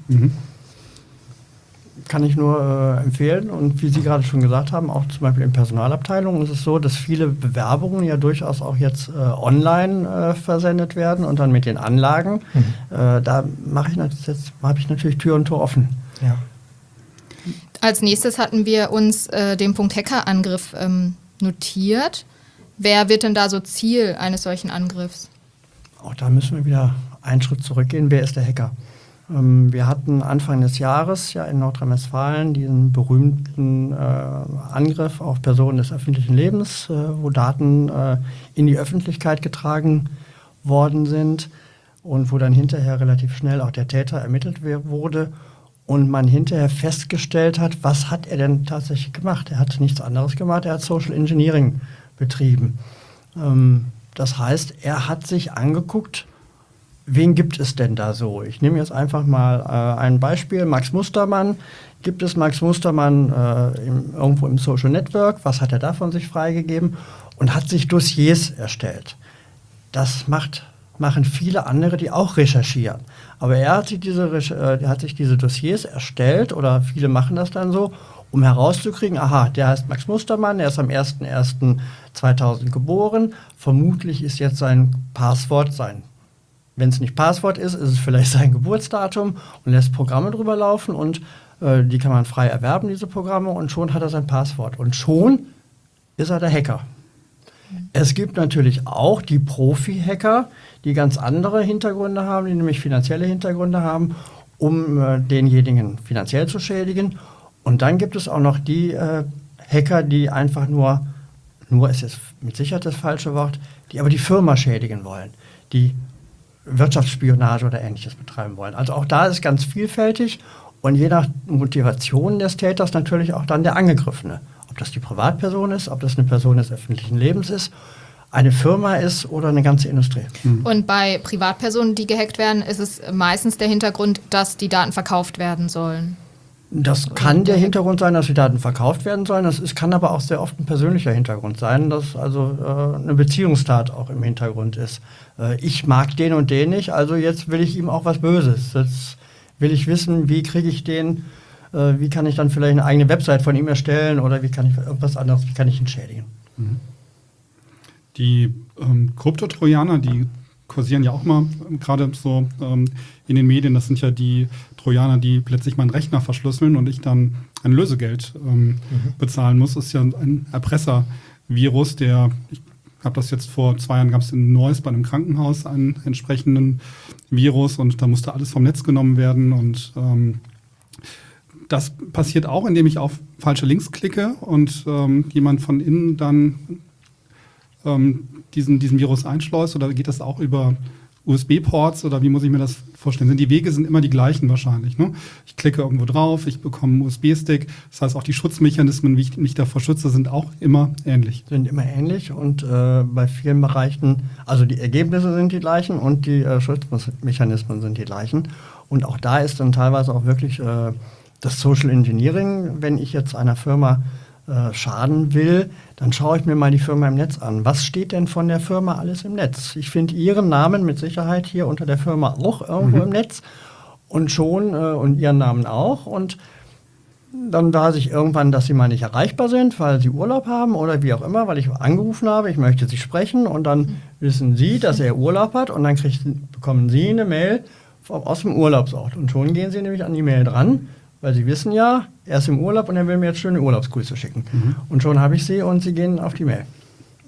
Kann ich nur empfehlen. Und wie Sie gerade schon gesagt haben, auch zum Beispiel in Personalabteilungen ist es so, dass viele Bewerbungen ja durchaus auch jetzt online versendet werden und dann mit den Anlagen. Da habe ich natürlich Tür und Tor offen. Ja. Als nächstes hatten wir uns den Punkt Hackerangriff notiert. Wer wird denn da so Ziel eines solchen Angriffs? Auch da müssen wir wieder einen Schritt zurückgehen. Wer ist der Hacker? Wir hatten Anfang des Jahres ja in Nordrhein-Westfalen diesen berühmten Angriff auf Personen des öffentlichen Lebens, wo Daten in die Öffentlichkeit getragen worden sind und wo dann hinterher relativ schnell auch der Täter ermittelt wurde und man hinterher festgestellt hat, was hat er denn tatsächlich gemacht? Er hat nichts anderes gemacht, er hat Social Engineering betrieben. Das heißt, er hat sich angeguckt, wen gibt es denn da so? Ich nehme jetzt einfach mal ein Beispiel. Max Mustermann. Gibt es Max Mustermann irgendwo im Social Network? Was hat er da von sich freigegeben? Und hat sich Dossiers erstellt. Das machen viele andere, die auch recherchieren. Aber er hat sich diese Dossiers erstellt, oder viele machen das dann so, um herauszukriegen, aha, der heißt Max Mustermann, er ist am 01.01.2000 geboren, vermutlich ist jetzt sein Passwort wenn es nicht Passwort ist, ist es vielleicht sein Geburtsdatum und lässt Programme drüber laufen und die kann man frei erwerben, diese Programme, und schon hat er sein Passwort. Und schon ist er der Hacker. Es gibt natürlich auch die Profi-Hacker, die ganz andere Hintergründe haben, die nämlich finanzielle Hintergründe haben, um denjenigen finanziell zu schädigen. Und dann gibt es auch noch die Hacker, die einfach nur ist jetzt mit Sicherheit das falsche Wort, die aber die Firma schädigen wollen, die Wirtschaftsspionage oder Ähnliches betreiben wollen. Also auch da ist ganz vielfältig und je nach Motivation des Täters natürlich auch dann der Angegriffene. Ob das die Privatperson ist, ob das eine Person des öffentlichen Lebens ist, eine Firma ist oder eine ganze Industrie. Und bei Privatpersonen, die gehackt werden, ist es meistens der Hintergrund, dass die Daten verkauft werden sollen. Das kann der Hintergrund sein, dass die Daten verkauft werden sollen. Kann aber auch sehr oft ein persönlicher Hintergrund sein, dass also eine Beziehungstat auch im Hintergrund ist. Ich mag den und den nicht, also jetzt will ich ihm auch was Böses. Jetzt will ich wissen, wie kriege ich den, wie kann ich dann vielleicht eine eigene Website von ihm erstellen oder wie kann ich irgendwas anderes, wie kann ich ihn schädigen. Die Kryptotrojaner, die kursieren ja auch mal gerade so in den Medien. Das sind ja die Trojaner, die plötzlich meinen Rechner verschlüsseln und ich dann ein Lösegeld bezahlen muss. Das ist ja ein Erpresservirus, ich habe das jetzt vor 2 Jahren, gab es in Neuss bei einem Krankenhaus einen entsprechenden Virus und da musste alles vom Netz genommen werden und das passiert auch, indem ich auf falsche Links klicke und jemand von innen dann diesen Virus einschleust, oder geht das auch über USB-Ports oder wie muss ich mir das vorstellen? Die Wege sind immer die gleichen wahrscheinlich. Ne? Ich klicke irgendwo drauf, ich bekomme einen USB-Stick. Das heißt, auch die Schutzmechanismen, wie ich mich davor schütze, sind auch immer ähnlich. Sind immer ähnlich und bei vielen Bereichen, also die Ergebnisse sind die gleichen und die Schutzmechanismen sind die gleichen. Und auch da ist dann teilweise auch wirklich das Social Engineering, wenn ich jetzt einer Firma schaden will, dann schaue ich mir mal die Firma im Netz an. Was steht denn von der Firma alles im Netz? Ich finde Ihren Namen mit Sicherheit hier unter der Firma auch irgendwo im Netz und schon und Ihren Namen auch. Und dann weiß ich irgendwann, dass Sie mal nicht erreichbar sind, weil Sie Urlaub haben oder wie auch immer, weil ich angerufen habe, ich möchte Sie sprechen und dann wissen Sie, dass er Urlaub hat und dann bekommen Sie eine Mail aus dem Urlaubsort und schon gehen Sie nämlich an die Mail dran. Weil Sie wissen ja, er ist im Urlaub und er will mir jetzt schöne Urlaubsgrüße schicken. Und schon habe ich sie und Sie gehen auf die Mail.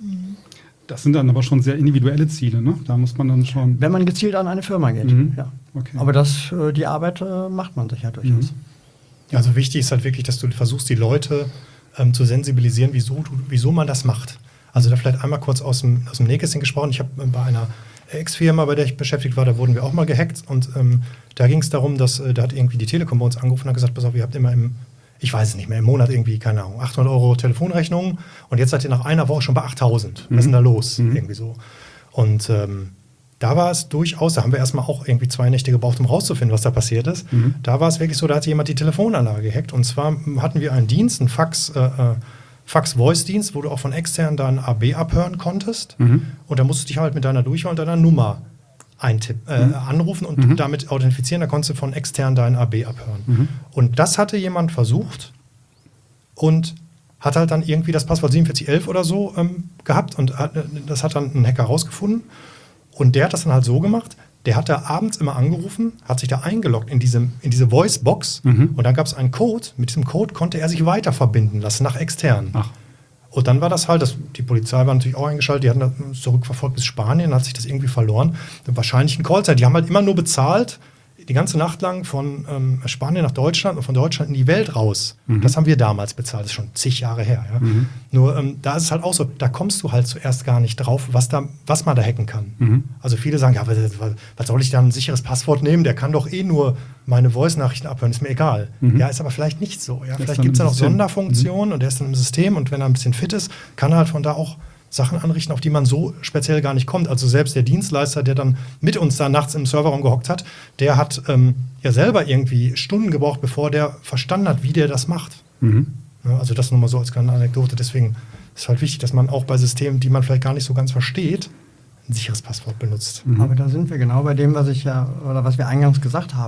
Das sind dann aber schon sehr individuelle Ziele, ne? Da muss man dann schon... Wenn man gezielt an eine Firma geht, ja. Okay. Aber die Arbeit macht man sich ja durchaus. Ja, also wichtig ist halt wirklich, dass du versuchst, die Leute zu sensibilisieren, wieso man das macht. Also da vielleicht einmal kurz aus dem Nähkästchen gesprochen. Ich habe bei einer Ex-Firma, bei der ich beschäftigt war, da wurden wir auch mal gehackt und da ging es darum, dass da hat irgendwie die Telekom bei uns angerufen und hat gesagt, pass auf, ihr habt immer im Monat irgendwie, keine Ahnung, 800 € Telefonrechnung und jetzt seid ihr nach einer Woche schon bei 8.000. Was ist denn da los? Irgendwie so. Und da war es durchaus, da haben wir erstmal auch irgendwie 2 Nächte gebraucht, um rauszufinden, was da passiert ist. Da war es wirklich so, da hatte jemand die Telefonanlage gehackt und zwar hatten wir einen Dienst, einen Fax-Voice-Dienst, wo du auch von extern deinen AB abhören konntest. Und da musstest du dich halt mit deiner Durchwahl und deiner Nummer anrufen und damit authentifizieren. Da konntest du von extern deinen AB abhören. Und das hatte jemand versucht und hat halt dann irgendwie das Passwort 4711 oder so gehabt und das hat dann ein Hacker rausgefunden. Und der hat das dann halt so gemacht, der hat da abends immer angerufen, hat sich da eingeloggt in diese Voice-Box und dann gab es einen Code. Mit diesem Code konnte er sich weiter verbinden lassen nach extern. Ach. Und dann war das halt, die Polizei war natürlich auch eingeschaltet, die hatten das zurückverfolgt bis Spanien, hat sich das irgendwie verloren. Wahrscheinlich ein Callcenter. Die haben halt immer nur bezahlt, die ganze Nacht lang von Spanien nach Deutschland und von Deutschland in die Welt raus. Das haben wir damals bezahlt, das ist schon zig Jahre her. Ja? Nur da ist es halt auch so, da kommst du halt zuerst gar nicht drauf, was man da hacken kann. Also viele sagen, ja, was soll ich da ein sicheres Passwort nehmen? Der kann doch eh nur meine Voice-Nachrichten abhören, ist mir egal. Ja, ist aber vielleicht nicht so. Ja? Vielleicht gibt es ja noch Sonderfunktionen und der ist dann im System und wenn er ein bisschen fit ist, kann er halt von da auch Sachen anrichten, auf die man so speziell gar nicht kommt. Also selbst der Dienstleister, der dann mit uns da nachts im Serverraum gehockt hat, der hat ja selber irgendwie Stunden gebraucht, bevor der verstanden hat, wie der das macht. Ja, also das nur mal so als kleine Anekdote. Deswegen ist es halt wichtig, dass man auch bei Systemen, die man vielleicht gar nicht so ganz versteht, ein sicheres Passwort benutzt. Aber da sind wir genau bei dem, was wir eingangs gesagt haben.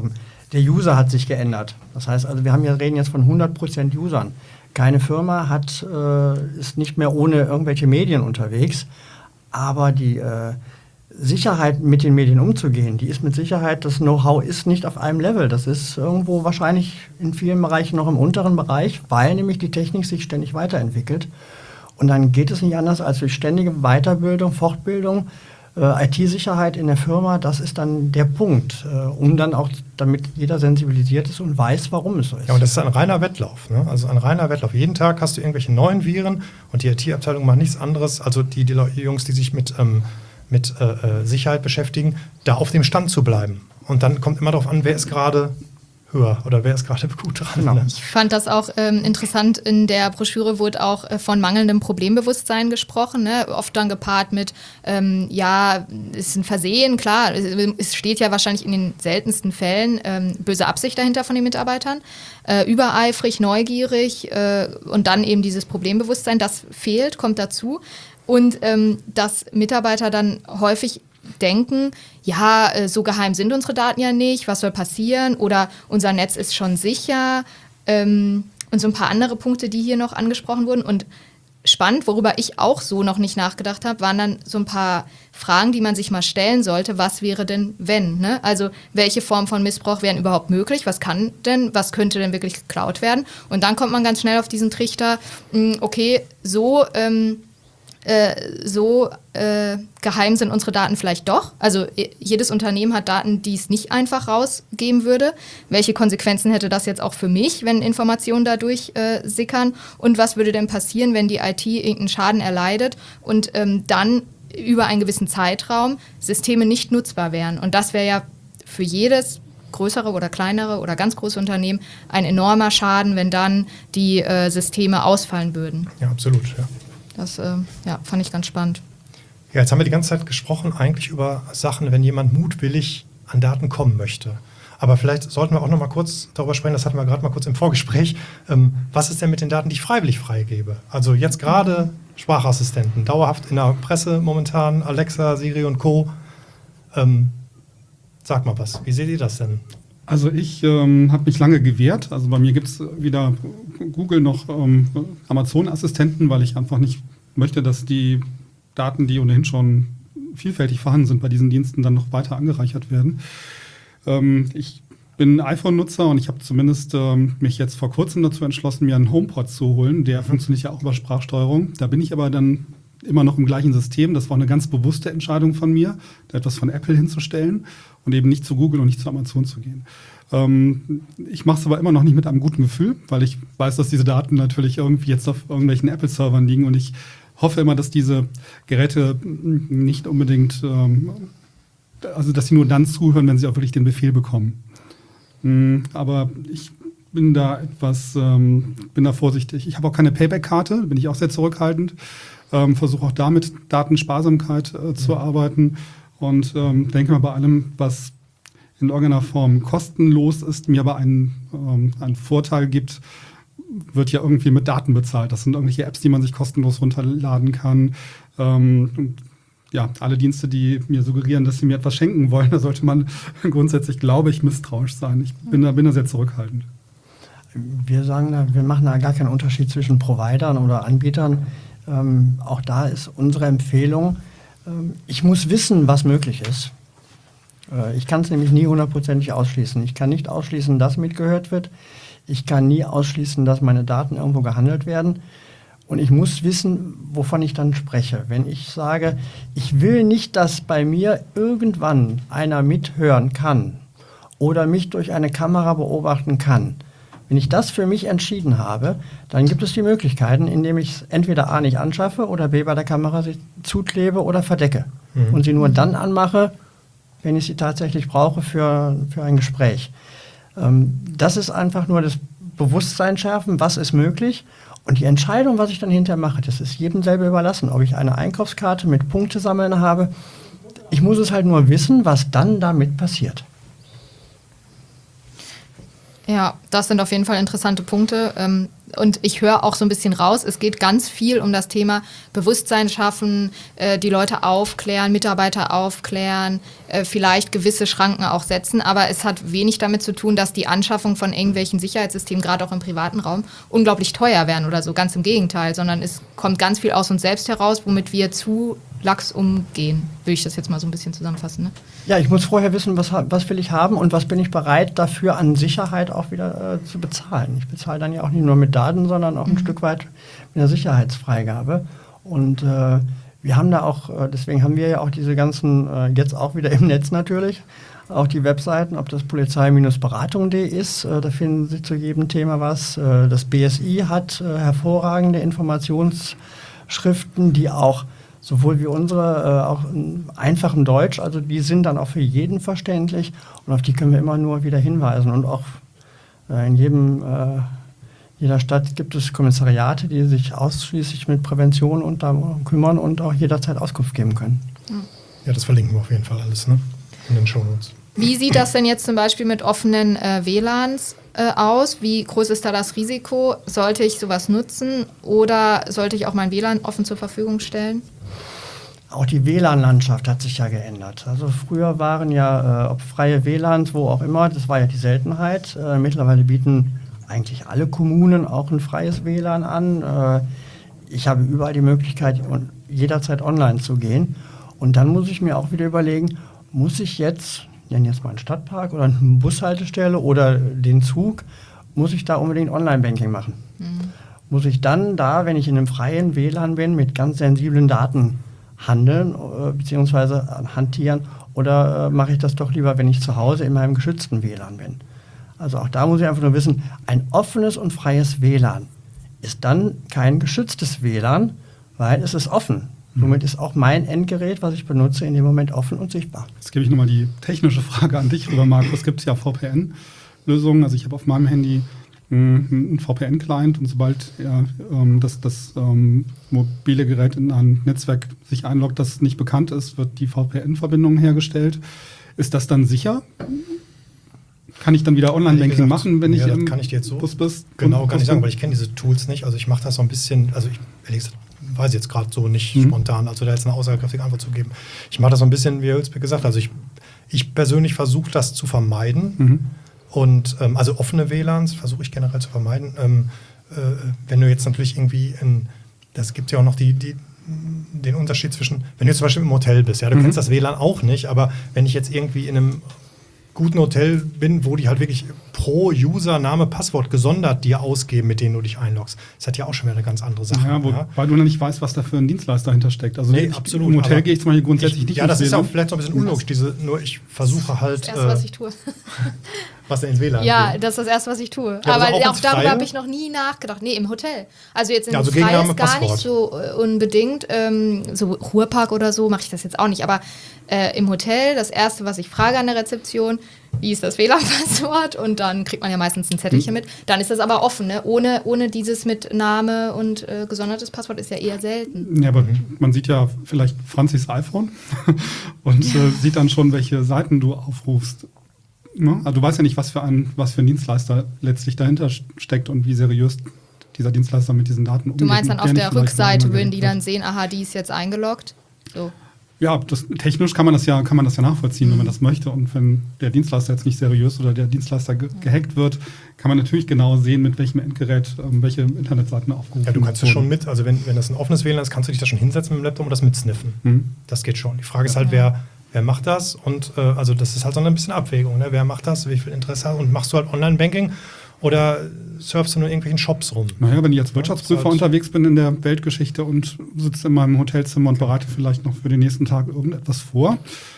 der User hat sich geändert. Das heißt also, reden jetzt von 100% Usern. Keine Firma ist nicht mehr ohne irgendwelche Medien unterwegs, aber die Sicherheit, mit den Medien umzugehen, die ist mit Sicherheit, das Know-how ist nicht auf einem Level. Das ist irgendwo wahrscheinlich in vielen Bereichen noch im unteren Bereich, weil nämlich die Technik sich ständig weiterentwickelt. Und dann geht es nicht anders als durch ständige Weiterbildung, Fortbildung, IT-Sicherheit in der Firma, das ist dann der Punkt, um dann auch, damit jeder sensibilisiert ist und weiß, warum es so ist. Ja, und das ist ein reiner Wettlauf, ne? Also ein reiner Wettlauf. Jeden Tag hast du irgendwelche neuen Viren und die IT-Abteilung macht nichts anderes, also die Jungs, die sich mit Sicherheit beschäftigen, da auf dem Stand zu bleiben. Und dann kommt immer darauf an, wer ist gerade höher oder wer ist gerade gut dran. Genau. Ne? Ich fand das auch interessant. In der Broschüre wurde auch von mangelndem Problembewusstsein gesprochen, ne? Oft dann gepaart mit, ist ein Versehen, klar, es steht ja wahrscheinlich in den seltensten Fällen böse Absicht dahinter von den Mitarbeitern, übereifrig, neugierig und dann eben dieses Problembewusstsein, das fehlt, kommt dazu. Und dass Mitarbeiter dann häufig denken, so geheim sind unsere Daten ja nicht, was soll passieren? Oder unser Netz ist schon sicher. Und so ein paar andere Punkte, die hier noch angesprochen wurden. Und spannend, worüber ich auch so noch nicht nachgedacht habe, waren dann so ein paar Fragen, die man sich mal stellen sollte. Was wäre denn, wenn? Ne? Also welche Form von Missbrauch wären überhaupt möglich? Was könnte denn wirklich geklaut werden? Und dann kommt man ganz schnell auf diesen Trichter, okay, so geheim sind unsere Daten vielleicht doch. Also jedes Unternehmen hat Daten, die es nicht einfach rausgeben würde. Welche Konsequenzen hätte das jetzt auch für mich, wenn Informationen dadurch sickern? Und was würde denn passieren, wenn die IT irgendeinen Schaden erleidet und dann über einen gewissen Zeitraum Systeme nicht nutzbar wären? Und das wäre ja für jedes größere oder kleinere oder ganz große Unternehmen ein enormer Schaden, wenn dann die Systeme ausfallen würden. Ja, absolut, ja. Das fand ich ganz spannend. Ja, jetzt haben wir die ganze Zeit gesprochen eigentlich über Sachen, wenn jemand mutwillig an Daten kommen möchte. Aber vielleicht sollten wir auch noch mal kurz darüber sprechen, das hatten wir gerade mal kurz im Vorgespräch, was ist denn mit den Daten, die ich freiwillig freigebe? Also jetzt gerade Sprachassistenten, dauerhaft in der Presse momentan, Alexa, Siri und Co. Sag mal was, wie seht ihr das denn? Also ich habe mich lange gewehrt. Also bei mir gibt es weder Google noch Amazon-Assistenten, weil ich einfach nicht möchte, dass die Daten, die ohnehin schon vielfältig vorhanden sind bei diesen Diensten, dann noch weiter angereichert werden. Ich bin iPhone-Nutzer und ich habe zumindest mich jetzt vor kurzem dazu entschlossen, mir einen HomePod zu holen. Der funktioniert ja auch über Sprachsteuerung. Da bin ich aber dann immer noch im gleichen System. Das war eine ganz bewusste Entscheidung von mir, da etwas von Apple hinzustellen und eben nicht zu Google und nicht zu Amazon zu gehen. Ich mache es aber immer noch nicht mit einem guten Gefühl, weil ich weiß, dass diese Daten natürlich irgendwie jetzt auf irgendwelchen Apple-Servern liegen und ich hoffe immer, dass diese Geräte nicht unbedingt, also dass sie nur dann zuhören, wenn sie auch wirklich den Befehl bekommen. Aber ich bin da vorsichtig. Ich habe auch keine Payback-Karte, bin ich auch sehr zurückhaltend. Versuche auch da mit Datensparsamkeit zu arbeiten und denke mal, bei allem, was in irgendeiner Form kostenlos ist, mir aber einen Vorteil gibt, wird ja irgendwie mit Daten bezahlt. Das sind irgendwelche Apps, die man sich kostenlos runterladen kann. Alle Dienste, die mir suggerieren, dass sie mir etwas schenken wollen, da sollte man grundsätzlich, glaube ich, misstrauisch sein. Ich bin da sehr zurückhaltend. Wir machen da gar keinen Unterschied zwischen Providern oder Anbietern. Auch da ist unsere Empfehlung, ich muss wissen, was möglich ist. Ich kann es nämlich nie hundertprozentig ausschließen. Ich kann nicht ausschließen, dass mitgehört wird. Ich kann nie ausschließen, dass meine Daten irgendwo gehandelt werden. Und ich muss wissen, wovon ich dann spreche. Wenn ich sage, ich will nicht, dass bei mir irgendwann einer mithören kann oder mich durch eine Kamera beobachten kann, wenn ich das für mich entschieden habe, dann gibt es die Möglichkeiten, indem ich es entweder A nicht anschaffe oder B bei der Kamera zuklebe oder verdecke. Und sie nur dann anmache, wenn ich sie tatsächlich brauche für ein Gespräch. Das ist einfach nur das Bewusstsein schärfen, was ist möglich. Und die Entscheidung, was ich dann hinterher mache, das ist jedem selber überlassen. Ob ich eine Einkaufskarte mit Punktesammeln habe, ich muss es halt nur wissen, was dann damit passiert. Ja, das sind auf jeden Fall interessante Punkte. Und ich höre auch so ein bisschen raus, es geht ganz viel um das Thema Bewusstsein schaffen, die Leute aufklären, Mitarbeiter aufklären, vielleicht gewisse Schranken auch setzen. Aber es hat wenig damit zu tun, dass die Anschaffung von irgendwelchen Sicherheitssystemen, gerade auch im privaten Raum, unglaublich teuer werden oder so. Ganz im Gegenteil, sondern es kommt ganz viel aus uns selbst heraus, womit wir zu lax umgehen. Will ich das jetzt mal so ein bisschen zusammenfassen, ne? Ja, ich muss vorher wissen, was will ich haben und was bin ich bereit dafür an Sicherheit auch wieder zu bezahlen. Ich bezahle dann ja auch nicht nur mit Daten, sondern auch ein Stück weit mit der Sicherheitsfreigabe. Und wir haben da auch, deswegen haben wir ja auch diese ganzen, jetzt auch wieder im Netz natürlich, auch die Webseiten, ob das polizei-beratung.de ist, da finden Sie zu jedem Thema was. Das BSI hat hervorragende Informationsschriften, die auch sowohl wie unsere, auch in einfachem Deutsch, also die sind dann auch für jeden verständlich und auf die können wir immer nur wieder hinweisen. Und auch in jeder Stadt gibt es Kommissariate, die sich ausschließlich mit Prävention und darum kümmern und auch jederzeit Auskunft geben können. Ja, das verlinken wir auf jeden Fall alles, ne? In den Shownotes. Wie sieht das denn jetzt zum Beispiel mit offenen WLANs aus? Wie groß ist da das Risiko? Sollte ich sowas nutzen oder sollte ich auch mein WLAN offen zur Verfügung stellen? Auch die WLAN-Landschaft hat sich ja geändert. Also früher waren ja ob freie WLANs, wo auch immer, das war ja die Seltenheit. Mittlerweile bieten eigentlich alle Kommunen auch ein freies WLAN an. Ich habe überall die Möglichkeit, jederzeit online zu gehen. Und dann muss ich mir auch wieder überlegen, muss ich jetzt, nennen jetzt mal einen Stadtpark oder eine Bushaltestelle oder den Zug, muss ich da unbedingt Online-Banking machen? Muss ich dann da, wenn ich in einem freien WLAN bin, mit ganz sensiblen Daten handeln bzw. hantieren oder mache ich das doch lieber, wenn ich zu Hause in meinem geschützten WLAN bin? Also auch da muss ich einfach nur wissen, ein offenes und freies WLAN ist dann kein geschütztes WLAN, weil es ist offen. Somit ist auch mein Endgerät, was ich benutze, in dem Moment offen und sichtbar. Jetzt gebe ich nochmal die technische Frage an dich rüber, Markus. Es gibt ja VPN-Lösungen. Also ich habe auf meinem Handy einen VPN-Client und sobald das mobile Gerät in ein Netzwerk sich einloggt, das nicht bekannt ist, wird die VPN-Verbindung hergestellt. Ist das dann sicher? Kann ich dann wieder Online-Banking machen, wenn ich im kann ich dir jetzt so Bus bist? Genau, kann ich sagen, weil ich kenne diese Tools nicht. Also ich mache das so ein bisschen, also ich ehrlich gesagt, weiß jetzt gerade so nicht spontan, also da jetzt eine aussagekräftige Antwort zu geben. Ich mache das so ein bisschen, wie Herr Hülsbeck gesagt hat, also ich persönlich versuche das zu vermeiden. Und also offene WLANs versuche ich generell zu vermeiden. Wenn du jetzt natürlich irgendwie, das gibt ja auch noch den Unterschied zwischen, wenn du jetzt zum Beispiel im Hotel bist, ja, du kennst das WLAN auch nicht, aber wenn ich jetzt irgendwie in einem guten Hotel bin, wo die halt wirklich pro User, Name, Passwort gesondert dir ausgeben, mit denen du dich einloggst. Das hat ja auch schon wieder eine ganz andere Sache. Ja, weil du noch nicht weißt, was da für ein Dienstleister dahinter steckt. Also nee, absolut. Im Hotel gehe ich zum Beispiel grundsätzlich nicht. Ja, das ist auch vielleicht so ein bisschen unlogisch. Nur ich versuche halt. Das Erste, was ich tue. Was denn ins WLAN? Ja, das ist das Erste, was ich tue. Ja, aber also auch darüber habe ich noch nie nachgedacht. Nee, im Hotel. Also jetzt in also Freies gar nicht so unbedingt. So Ruhrpark oder so mache ich das jetzt auch nicht. Aber im Hotel, das Erste, was ich frage an der Rezeption, wie ist das WLAN-Passwort? Und dann kriegt man ja meistens ein Zettelchen mit. Dann ist das aber offen, ne? Ohne dieses mit Name und gesondertes Passwort ist ja eher selten. Ja, aber man sieht ja vielleicht Franzis iPhone und sieht dann schon, welche Seiten du aufrufst. Ne? Also du weißt ja nicht, was für ein Dienstleister letztlich dahinter steckt und wie seriös dieser Dienstleister mit diesen Daten umgeht. Du meinst dann auf der Rückseite würden die dann sehen, aha, die ist jetzt eingeloggt? So. Ja, technisch kann man das ja nachvollziehen, wenn man das möchte. Und wenn der Dienstleister jetzt nicht seriös oder der Dienstleister gehackt wird, kann man natürlich genau sehen, mit welchem Endgerät welche Internetseiten aufgerufen werden. Ja, du kannst das schon also wenn das ein offenes WLAN ist, kannst du dich da schon hinsetzen mit dem Laptop und das mitsniffen. Das geht schon. Die Frage ist halt, wer macht das? Und also das ist halt so ein bisschen Abwägung. Ne? Wer macht das? Wie viel Interesse hat? Und machst du halt Online-Banking? Oder surfst du nur in irgendwelchen Shops rum? Naja, wenn ich als Wirtschaftsprüfer unterwegs bin in der Weltgeschichte und sitze in meinem Hotelzimmer und bereite vielleicht noch für den nächsten Tag irgendetwas vor.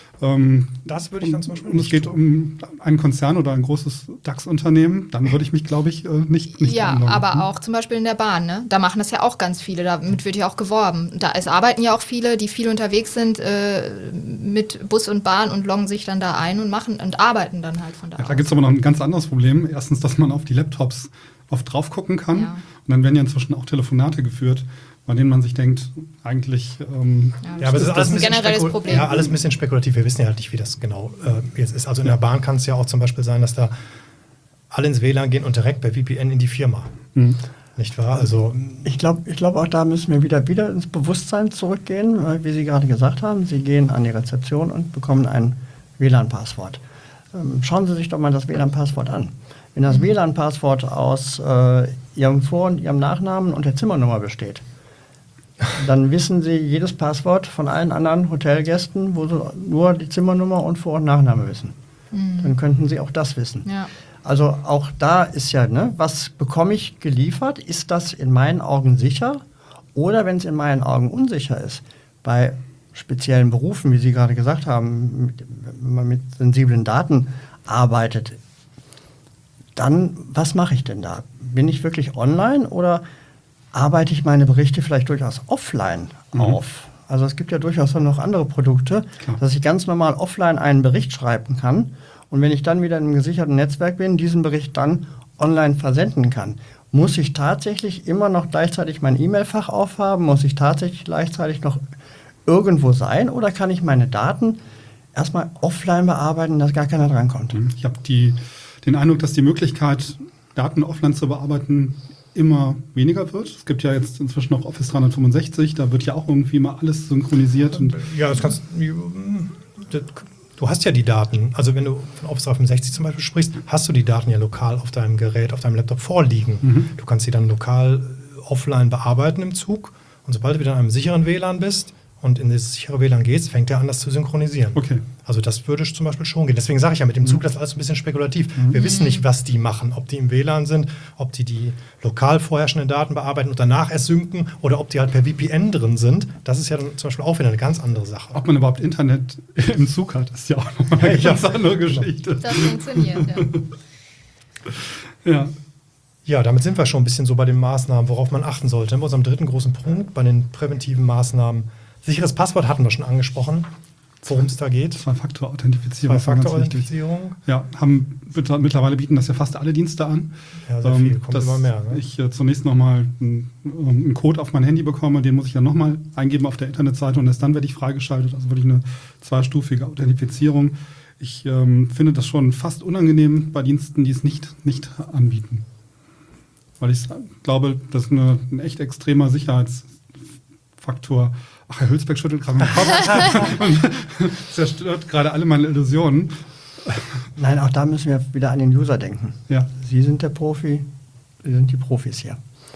Das würde ich dann zum Beispiel nicht. Und es geht um einen Konzern oder ein großes DAX-Unternehmen, dann würde ich mich, glaube ich, nicht ja, einloggen. Aber auch zum Beispiel in der Bahn, ne? Da machen das ja auch ganz viele, damit wird ja auch geworben. Es arbeiten ja auch viele, die viel unterwegs sind mit Bus und Bahn und loggen sich dann da ein und machen und arbeiten dann halt von da aus. Da gibt es aber noch ein ganz anderes Problem. Erstens, dass man auf die Laptops oft drauf gucken kann. Ja. Und dann werden ja inzwischen auch Telefonate geführt, bei denen man sich denkt, eigentlich... ja, aber das ist ein generelles Problem. Ja, alles ein bisschen spekulativ. Wir wissen ja halt nicht, wie das genau jetzt ist. Also in der Bahn kann es ja auch zum Beispiel sein, dass da alle ins WLAN gehen und direkt bei VPN in die Firma. Nicht wahr? Also Ich glaube, auch da müssen wir wieder ins Bewusstsein zurückgehen, weil, wie Sie gerade gesagt haben, Sie gehen an die Rezeption und bekommen ein WLAN-Passwort. Schauen Sie sich doch mal das WLAN-Passwort an. Wenn das WLAN-Passwort aus Ihrem Vor- und Ihrem Nachnamen und der Zimmernummer besteht, dann wissen Sie jedes Passwort von allen anderen Hotelgästen, wo Sie nur die Zimmernummer und Vor- und Nachname wissen. Dann könnten Sie auch das wissen. Ja. Also auch da ist ja, was bekomme ich geliefert? Ist das in meinen Augen sicher? Oder wenn es in meinen Augen unsicher ist, bei speziellen Berufen, wie Sie gerade gesagt haben, wenn man mit sensiblen Daten arbeitet, dann was mache ich denn da? Bin ich wirklich online oder arbeite ich meine Berichte vielleicht durchaus offline auf? Also es gibt ja durchaus noch andere Produkte, dass ich ganz normal offline einen Bericht schreiben kann und wenn ich dann wieder in einem gesicherten Netzwerk bin, diesen Bericht dann online versenden kann. Muss ich tatsächlich immer noch gleichzeitig mein E-Mail-Fach aufhaben? Muss ich tatsächlich gleichzeitig noch irgendwo sein? Oder kann ich meine Daten erstmal offline bearbeiten, dass gar keiner drankommt? Ich habe den Eindruck, dass die Möglichkeit, Daten offline zu bearbeiten, immer weniger wird. Es gibt ja jetzt inzwischen noch Office 365, da wird ja auch irgendwie mal alles synchronisiert. Und ja, du hast ja die Daten. Also wenn du von Office 365 zum Beispiel sprichst, hast du die Daten ja lokal auf deinem Gerät, auf deinem Laptop vorliegen. Du kannst sie dann lokal offline bearbeiten im Zug und sobald du wieder in einem sicheren WLAN bist und in das sichere WLAN gehst, fängt er an, das zu synchronisieren. Okay. Also das würde zum Beispiel schon gehen. Deswegen sage ich ja, mit dem Zug, das ist alles ein bisschen spekulativ. Wir wissen nicht, was die machen. Ob die im WLAN sind, ob die lokal vorherrschenden Daten bearbeiten und danach erst synken oder ob die halt per VPN drin sind. Das ist ja dann zum Beispiel auch wieder eine ganz andere Sache. ob man überhaupt Internet im Zug hat, ist ja auch nochmal eine ganz andere Geschichte. Das funktioniert, ja. Ja. Ja, damit sind wir schon ein bisschen so bei den Maßnahmen, worauf man achten sollte. Bei unserem dritten großen Punkt, bei den präventiven Maßnahmen. Sicheres Passwort hatten wir schon angesprochen, worum es da geht. Zwei-Faktor-Authentifizierung. Zwei-Faktor-Authentifizierung. Ja, mittlerweile bieten das ja fast alle Dienste an. Ja, sehr viel, kommt immer mehr. Ne? Ich zunächst nochmal einen Code auf mein Handy bekomme, den muss ich dann nochmal eingeben auf der Internetseite und erst dann werde ich freigeschaltet. Also wirklich eine zweistufige Authentifizierung. Ich finde das schon fast unangenehm bei Diensten, die es nicht anbieten. Weil ich glaube, das ist ein echt extremer Sicherheitsfaktor. Ach, Herr Hülsbeck schüttelt gerade den Kopf und zerstört gerade alle meine Illusionen. Nein, auch da müssen wir wieder an den User denken. Ja. Sie sind der Profi, Sie sind die Profis hier.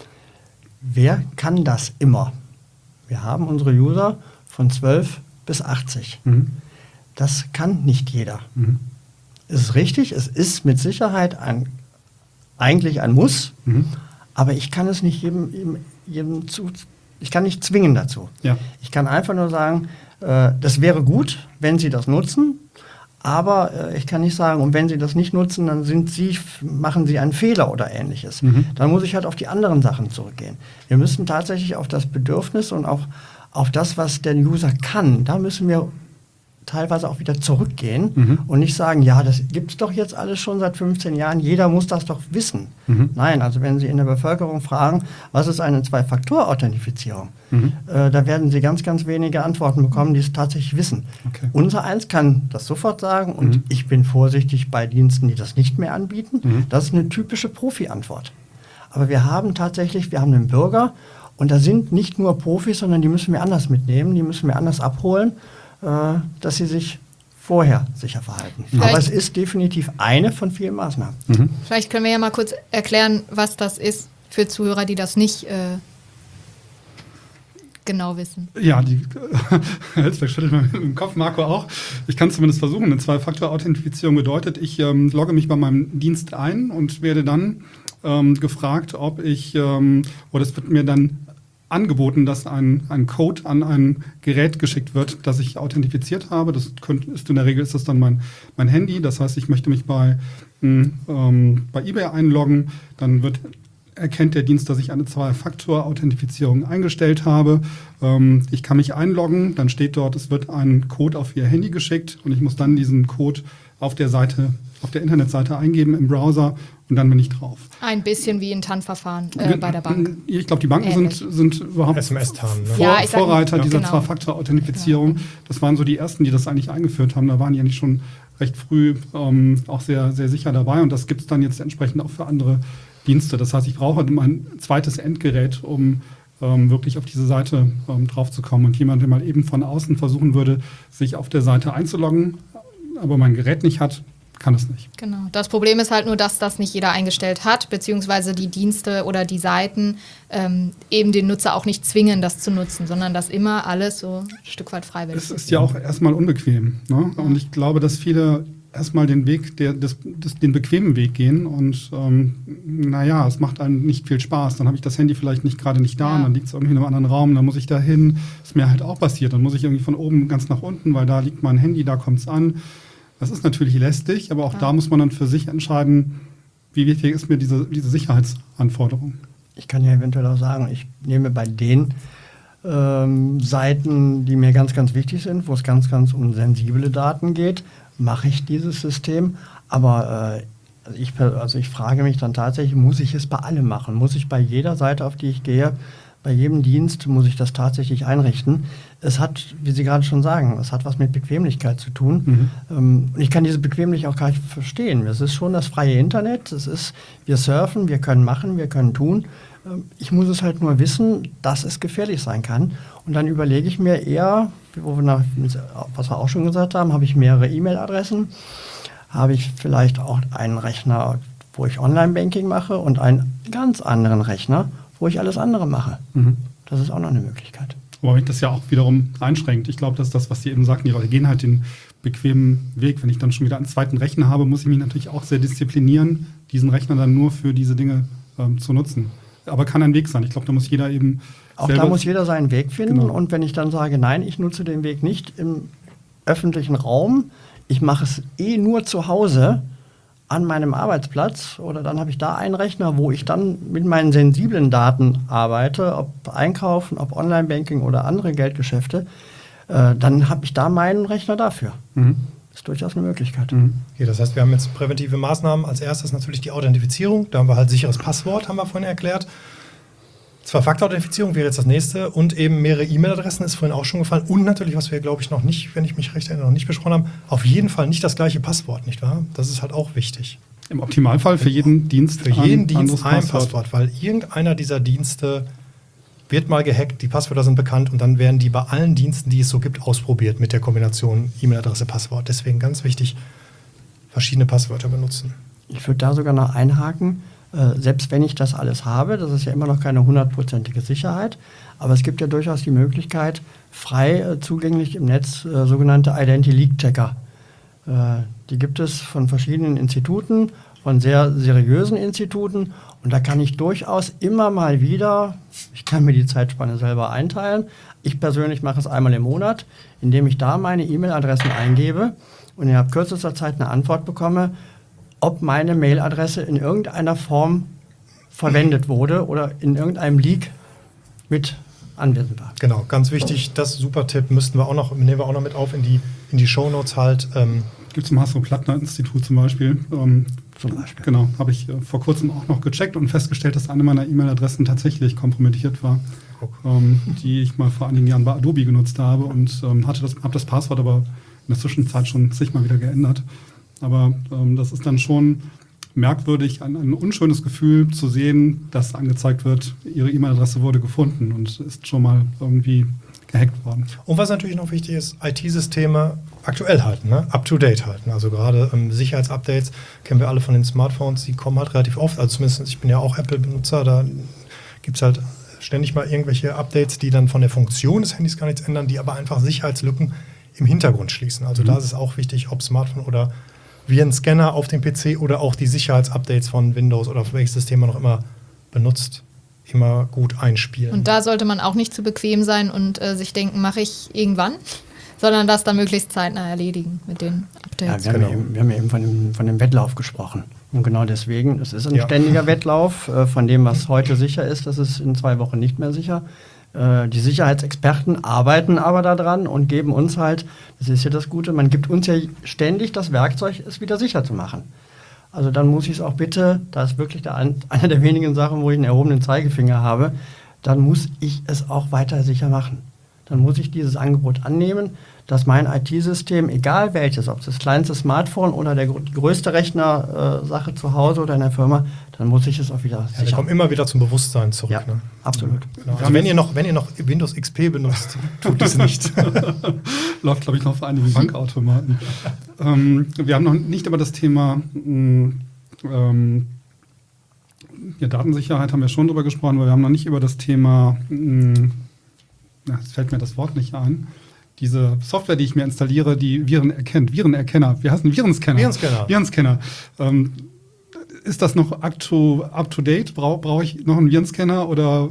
Wer kann das immer? Wir haben unsere User von 12 bis 80. Das kann nicht jeder. Es ist richtig, es ist mit Sicherheit eigentlich ein Muss, aber ich kann es nicht jedem ich kann nicht zwingen dazu. Ja. Ich kann einfach nur sagen, das wäre gut, wenn Sie das nutzen, aber ich kann nicht sagen, und wenn Sie das nicht nutzen, dann machen Sie einen Fehler oder Ähnliches. Dann muss ich halt auf die anderen Sachen zurückgehen. Wir müssen tatsächlich auf das Bedürfnis und auch auf das, was der User kann, da müssen wir teilweise auch wieder zurückgehen und nicht sagen, ja, das gibt es doch jetzt alles schon seit 15 Jahren, jeder muss das doch wissen. Nein, also wenn Sie in der Bevölkerung fragen, was ist eine Zwei-Faktor-Authentifizierung, da werden Sie ganz, ganz wenige Antworten bekommen, die es tatsächlich wissen. Okay. Unser eins kann das sofort sagen und ich bin vorsichtig bei Diensten, die das nicht mehr anbieten. Das ist eine typische Profi-Antwort. Aber wir haben einen Bürger und da sind nicht nur Profis, sondern die müssen wir anders mitnehmen, die müssen wir anders abholen, dass sie sich vorher sicher verhalten. Aber es ist definitiv eine von vielen Maßnahmen. Vielleicht können wir ja mal kurz erklären, was das ist für Zuhörer, die das nicht genau wissen. Ja, jetzt schüttelt man mit dem Kopf, Marco auch. Ich kann es zumindest versuchen. Eine Zwei-Faktor-Authentifizierung bedeutet, ich logge mich bei meinem Dienst ein und werde dann gefragt, ob ich, oder es wird mir dann angeboten, dass ein Code an ein Gerät geschickt wird, das ich authentifiziert habe. Das ist in der Regel dann mein Handy. Das heißt, ich möchte mich bei eBay einloggen. Dann erkennt der Dienst, dass ich eine Zwei-Faktor-Authentifizierung eingestellt habe. Ich kann mich einloggen. Dann steht dort, es wird ein Code auf Ihr Handy geschickt und ich muss dann diesen Code auf der Internetseite eingeben im Browser und dann bin ich drauf. Ein bisschen wie ein TAN-Verfahren bei der Bank. Ich glaube, die Banken sind überhaupt SMS-TAN, ne? Vorreiter dieser genau. Zwei-Faktor-Authentifizierung. Genau. Das waren so die ersten, die das eigentlich eingeführt haben. Da waren die eigentlich schon recht früh auch sehr, sehr sicher dabei. Und das gibt es dann jetzt entsprechend auch für andere Dienste. Das heißt, ich brauche mein zweites Endgerät, um wirklich auf diese Seite drauf zu kommen. Und jemand, der mal eben von außen versuchen würde, sich auf der Seite einzuloggen, aber mein Gerät nicht hat, kann es nicht. Genau. Das Problem ist halt nur, dass das nicht jeder eingestellt hat, beziehungsweise die Dienste oder die Seiten eben den Nutzer auch nicht zwingen, das zu nutzen, sondern dass immer alles so ein Stück weit freiwillig ist. Es ist ja auch erstmal unbequem. Ne? Ja. Und ich glaube, dass viele erstmal den Weg, den bequemen Weg gehen und es macht einem nicht viel Spaß. Dann habe ich das Handy vielleicht gerade nicht da, und dann liegt es irgendwie in einem anderen Raum, dann muss ich da hin. Ist mir halt auch passiert. Dann muss ich irgendwie von oben ganz nach unten, weil da liegt mein Handy, da kommt es an. Das ist natürlich lästig, aber auch da muss man dann für sich entscheiden, wie wichtig ist mir diese Sicherheitsanforderung. Ich kann ja eventuell auch sagen, ich nehme bei den Seiten, die mir ganz, ganz wichtig sind, wo es ganz, ganz um sensible Daten geht, mache ich dieses System. Aber ich frage mich dann tatsächlich, muss ich es bei allem machen? Muss ich bei jeder Seite, auf die ich gehe, bei jedem Dienst, muss ich das tatsächlich einrichten? Es hat, wie Sie gerade schon sagen, es hat was mit Bequemlichkeit zu tun. Und ich kann diese Bequemlichkeit auch gar nicht verstehen. Es ist schon das freie Internet. Wir surfen, wir können machen, wir können tun. Ich muss es halt nur wissen, dass es gefährlich sein kann. Und dann überlege ich mir eher, was wir auch schon gesagt haben, habe ich mehrere E-Mail-Adressen, habe ich vielleicht auch einen Rechner, wo ich Online-Banking mache und einen ganz anderen Rechner, wo ich alles andere mache. Das ist auch noch eine Möglichkeit. Aber mich das ja auch wiederum einschränkt. Ich glaube, dass das, was Sie eben sagten, die Leute gehen halt den bequemen Weg. Wenn ich dann schon wieder einen zweiten Rechner habe, muss ich mich natürlich auch sehr disziplinieren, diesen Rechner dann nur für diese Dinge zu nutzen. Aber kann ein Weg sein. Ich glaube, da muss jeder eben auch da muss jeder seinen Weg finden. Genau. Und wenn ich dann sage, nein, ich nutze den Weg nicht im öffentlichen Raum, ich mache es nur zu Hause an meinem Arbeitsplatz, oder dann habe ich da einen Rechner, wo ich dann mit meinen sensiblen Daten arbeite, ob Einkaufen, ob Online-Banking oder andere Geldgeschäfte, dann habe ich da meinen Rechner dafür. Ist durchaus eine Möglichkeit. Okay, das heißt, wir haben jetzt präventive Maßnahmen. Als erstes natürlich die Authentifizierung. Da haben wir halt sicheres Passwort, haben wir vorhin erklärt. Zwei-Faktor-Authentifizierung wäre jetzt das nächste, und eben mehrere E-Mail-Adressen ist vorhin auch schon gefallen. Und natürlich, was wir, glaube ich, noch nicht, wenn ich mich recht erinnere, noch nicht besprochen haben, auf jeden Fall nicht das gleiche Passwort, nicht wahr? Das ist halt auch wichtig. Im Optimalfall für jeden Dienst ein Passwort, weil irgendeiner dieser Dienste wird mal gehackt, die Passwörter sind bekannt, und dann werden die bei allen Diensten, die es so gibt, ausprobiert mit der Kombination E-Mail-Adresse, Passwort. Deswegen ganz wichtig, verschiedene Passwörter benutzen. Ich würde da sogar noch einhaken. Selbst wenn ich das alles habe, das ist ja immer noch keine 100%ige Sicherheit, aber es gibt ja durchaus die Möglichkeit, frei zugänglich im Netz sogenannte Identity-Leak-Checker. Die gibt es von verschiedenen Instituten, von sehr seriösen Instituten, und da kann ich durchaus immer mal wieder, ich kann mir die Zeitspanne selber einteilen, ich persönlich mache es einmal im Monat, indem ich da meine E-Mail-Adressen eingebe und innerhalb kürzester Zeit eine Antwort bekomme, ob meine Mailadresse in irgendeiner Form verwendet wurde oder in irgendeinem Leak mit anwesend war. Genau, ganz wichtig, das ist ein super Tipp, nehmen wir auch noch mit auf in die Shownotes halt. Gibt es im Hasso-Plattner-Institut zum Beispiel. Genau, habe ich vor kurzem auch noch gecheckt und festgestellt, dass eine meiner E-Mail-Adressen tatsächlich kompromittiert war, die ich mal vor einigen Jahren bei Adobe genutzt habe, und habe das Passwort aber in der Zwischenzeit schon zigmal wieder geändert. Aber das ist dann schon merkwürdig, ein unschönes Gefühl zu sehen, dass angezeigt wird, Ihre E-Mail-Adresse wurde gefunden und ist schon mal irgendwie gehackt worden. Und was natürlich noch wichtig ist, IT-Systeme aktuell halten, ne? Up-to-date halten. Also gerade Sicherheitsupdates kennen wir alle von den Smartphones, die kommen halt relativ oft. Also zumindest, ich bin ja auch Apple-Benutzer, da gibt es halt ständig mal irgendwelche Updates, die dann von der Funktion des Handys gar nichts ändern, die aber einfach Sicherheitslücken im Hintergrund schließen. Also da ist es auch wichtig, ob Smartphone oder Virenscanner auf dem PC oder auch die Sicherheitsupdates von Windows oder welches System man noch immer benutzt, immer gut einspielen. Und da sollte man auch nicht zu bequem sein und sich denken, mache ich irgendwann, sondern das dann möglichst zeitnah erledigen mit den Updates. Ja, wir haben eben von dem Wettlauf gesprochen. Und genau deswegen, es ist ein ständiger Wettlauf. Von dem, was heute sicher ist, das ist in 2 Wochen nicht mehr sicher. Die Sicherheitsexperten arbeiten aber daran und geben uns halt, das ist ja das Gute, man gibt uns ja ständig das Werkzeug, es wieder sicher zu machen. Also dann muss ich es auch bitte, da ist wirklich eine der wenigen Sachen, wo ich einen erhobenen Zeigefinger habe, dann muss ich es auch weiter sicher machen. dann muss ich dieses Angebot annehmen, dass mein IT-System, egal welches, ob es das kleinste Smartphone oder die größte Rechner-Sache zu Hause oder in der Firma, dann muss ich es auch wieder sichern. Wir kommen immer wieder zum Bewusstsein zurück. Ja, ne? absolut. Genau. Also wenn ihr noch Windows XP benutzt, tut es nicht. Läuft, glaube ich, noch auf einigen Bankautomaten. Wir haben noch nicht über das Thema Datensicherheit haben wir schon drüber gesprochen, aber wir haben noch nicht über das Thema, jetzt fällt mir das Wort nicht ein, diese Software, die ich mir installiere, die Viren erkennt. Virenerkenner. Wie heißt ein Virenscanner? Virenscanner. Ist das noch up-to-date? Brauche ich noch einen Virenscanner oder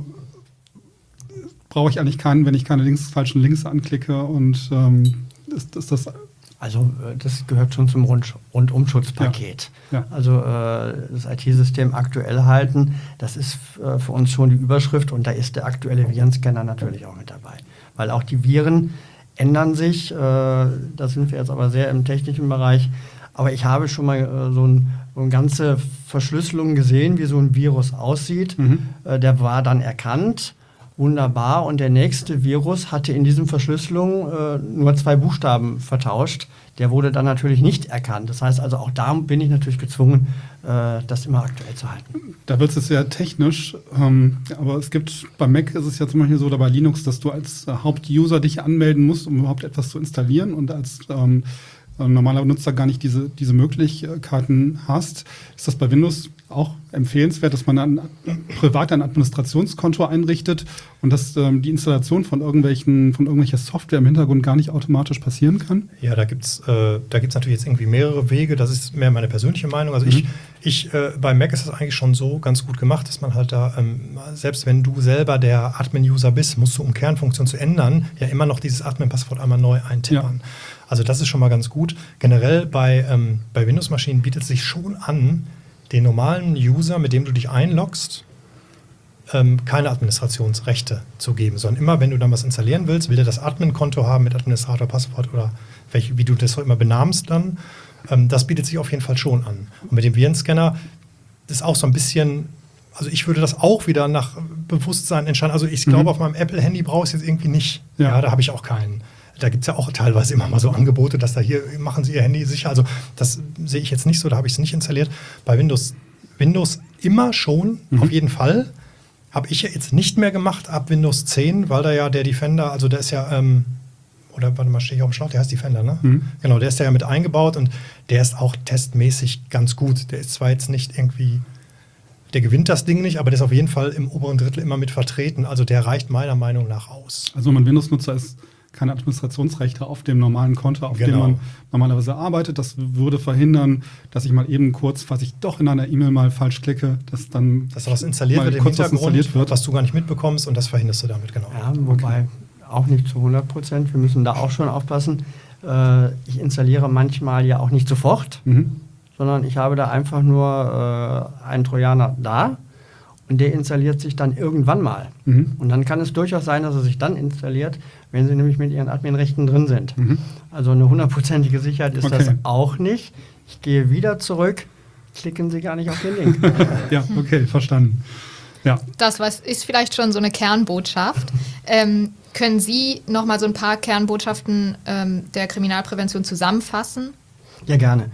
brauche ich eigentlich keinen, wenn ich keine falschen Links anklicke? Und ist das... Also das gehört schon zum Rundumschutzpaket. Ja. Also das IT-System aktuell halten, das ist für uns schon die Überschrift und da ist der aktuelle Virenscanner natürlich auch mit dabei. Weil auch die Viren ändern sich, da sind wir jetzt aber sehr im technischen Bereich, aber ich habe schon mal so eine ganze Verschlüsselung gesehen, wie so ein Virus aussieht. Der war dann erkannt. Wunderbar. Und der nächste Virus hatte in diesem Verschlüsselung nur 2 Buchstaben vertauscht. Der wurde dann natürlich nicht erkannt. Das heißt also, auch da bin ich natürlich gezwungen, das immer aktuell zu halten. Da wird es sehr technisch, aber es gibt, bei Mac ist es ja zum Beispiel so, oder bei Linux, dass du als Hauptuser dich anmelden musst, um überhaupt etwas zu installieren und als normaler Nutzer gar nicht diese Möglichkeiten hast. Ist das bei Windows auch empfehlenswert, dass man privat ein Administrationskonto einrichtet und dass die Installation von irgendwelcher Software im Hintergrund gar nicht automatisch passieren kann? Ja, da gibt's natürlich jetzt irgendwie mehrere Wege. Das ist mehr meine persönliche Meinung. Also bei Mac ist das eigentlich schon so ganz gut gemacht, dass man halt da, selbst wenn du selber der Admin-User bist, musst du, um Kernfunktion zu ändern, ja immer noch dieses Admin-Passwort einmal neu eintippern. Ja. Also das ist schon mal ganz gut. Generell bei Windows-Maschinen bietet es sich schon an, den normalen User, mit dem du dich einloggst, keine Administrationsrechte zu geben, sondern immer, wenn du dann was installieren willst, will der das Admin-Konto haben mit Administrator-Passwort oder wie du das immer benamst dann. Das bietet sich auf jeden Fall schon an. Und mit dem Virenscanner ist auch so ein bisschen, also ich würde das auch wieder nach Bewusstsein entscheiden. Also ich glaube, auf meinem Apple-Handy brauche ich es jetzt irgendwie nicht. Ja, da habe ich auch keinen. Da gibt es ja auch teilweise immer mal so Angebote, dass da hier machen Sie Ihr Handy sicher. Also das sehe ich jetzt nicht so, da habe ich es nicht installiert. Bei Windows immer schon, auf jeden Fall. Habe ich ja jetzt nicht mehr gemacht ab Windows 10, weil da ja der Defender, also der ist ja, oder warte mal, stehe ich auf dem Schlauch, der heißt Defender, ne? Genau, der ist ja mit eingebaut und der ist auch testmäßig ganz gut. Der ist zwar jetzt nicht irgendwie, der gewinnt das Ding nicht, aber der ist auf jeden Fall im oberen Drittel immer mit vertreten. Also der reicht meiner Meinung nach aus. Also wenn man Windows-Nutzer ist, keine Administrationsrechte auf dem normalen Konto, auf dem man normalerweise arbeitet. Das würde verhindern, dass ich mal eben kurz, falls ich doch in einer E-Mail mal falsch klicke, dass da was installiert wird im Hintergrund, was du gar nicht mitbekommst und das verhinderst du damit, genau. Ja, wobei auch nicht zu 100%. Wir müssen da auch schon aufpassen. Ich installiere manchmal ja auch nicht sofort, sondern ich habe da einfach nur einen Trojaner da. Und der installiert sich dann irgendwann mal. Und dann kann es durchaus sein, dass er sich dann installiert, wenn Sie nämlich mit Ihren Adminrechten drin sind. Also eine 100%ige Sicherheit ist das auch nicht. Ich gehe wieder zurück, klicken Sie gar nicht auf den Link. Ja, okay, verstanden. Ja. Das ist vielleicht schon so eine Kernbotschaft. Können Sie noch mal so ein paar Kernbotschaften der Kriminalprävention zusammenfassen? Ja, gerne.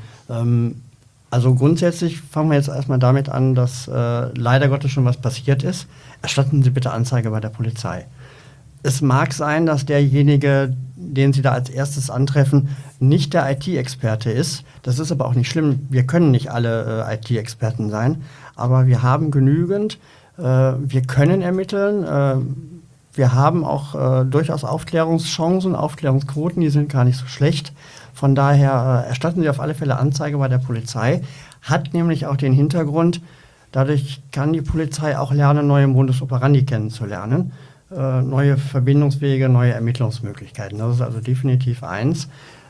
Also grundsätzlich fangen wir jetzt erstmal damit an, dass leider Gottes schon was passiert ist. Erstatten Sie bitte Anzeige bei der Polizei. Es mag sein, dass derjenige, den Sie da als erstes antreffen, nicht der IT-Experte ist. Das ist aber auch nicht schlimm. Wir können nicht alle IT-Experten sein, aber wir haben genügend. Wir können ermitteln. Wir haben auch durchaus Aufklärungschancen, Aufklärungsquoten, die sind gar nicht so schlecht. Von daher erstatten Sie auf alle Fälle Anzeige bei der Polizei. Hat nämlich auch den Hintergrund, dadurch kann die Polizei auch lernen, neue Modus operandi kennenzulernen. Neue Verbindungswege, neue Ermittlungsmöglichkeiten. Das ist also definitiv eins.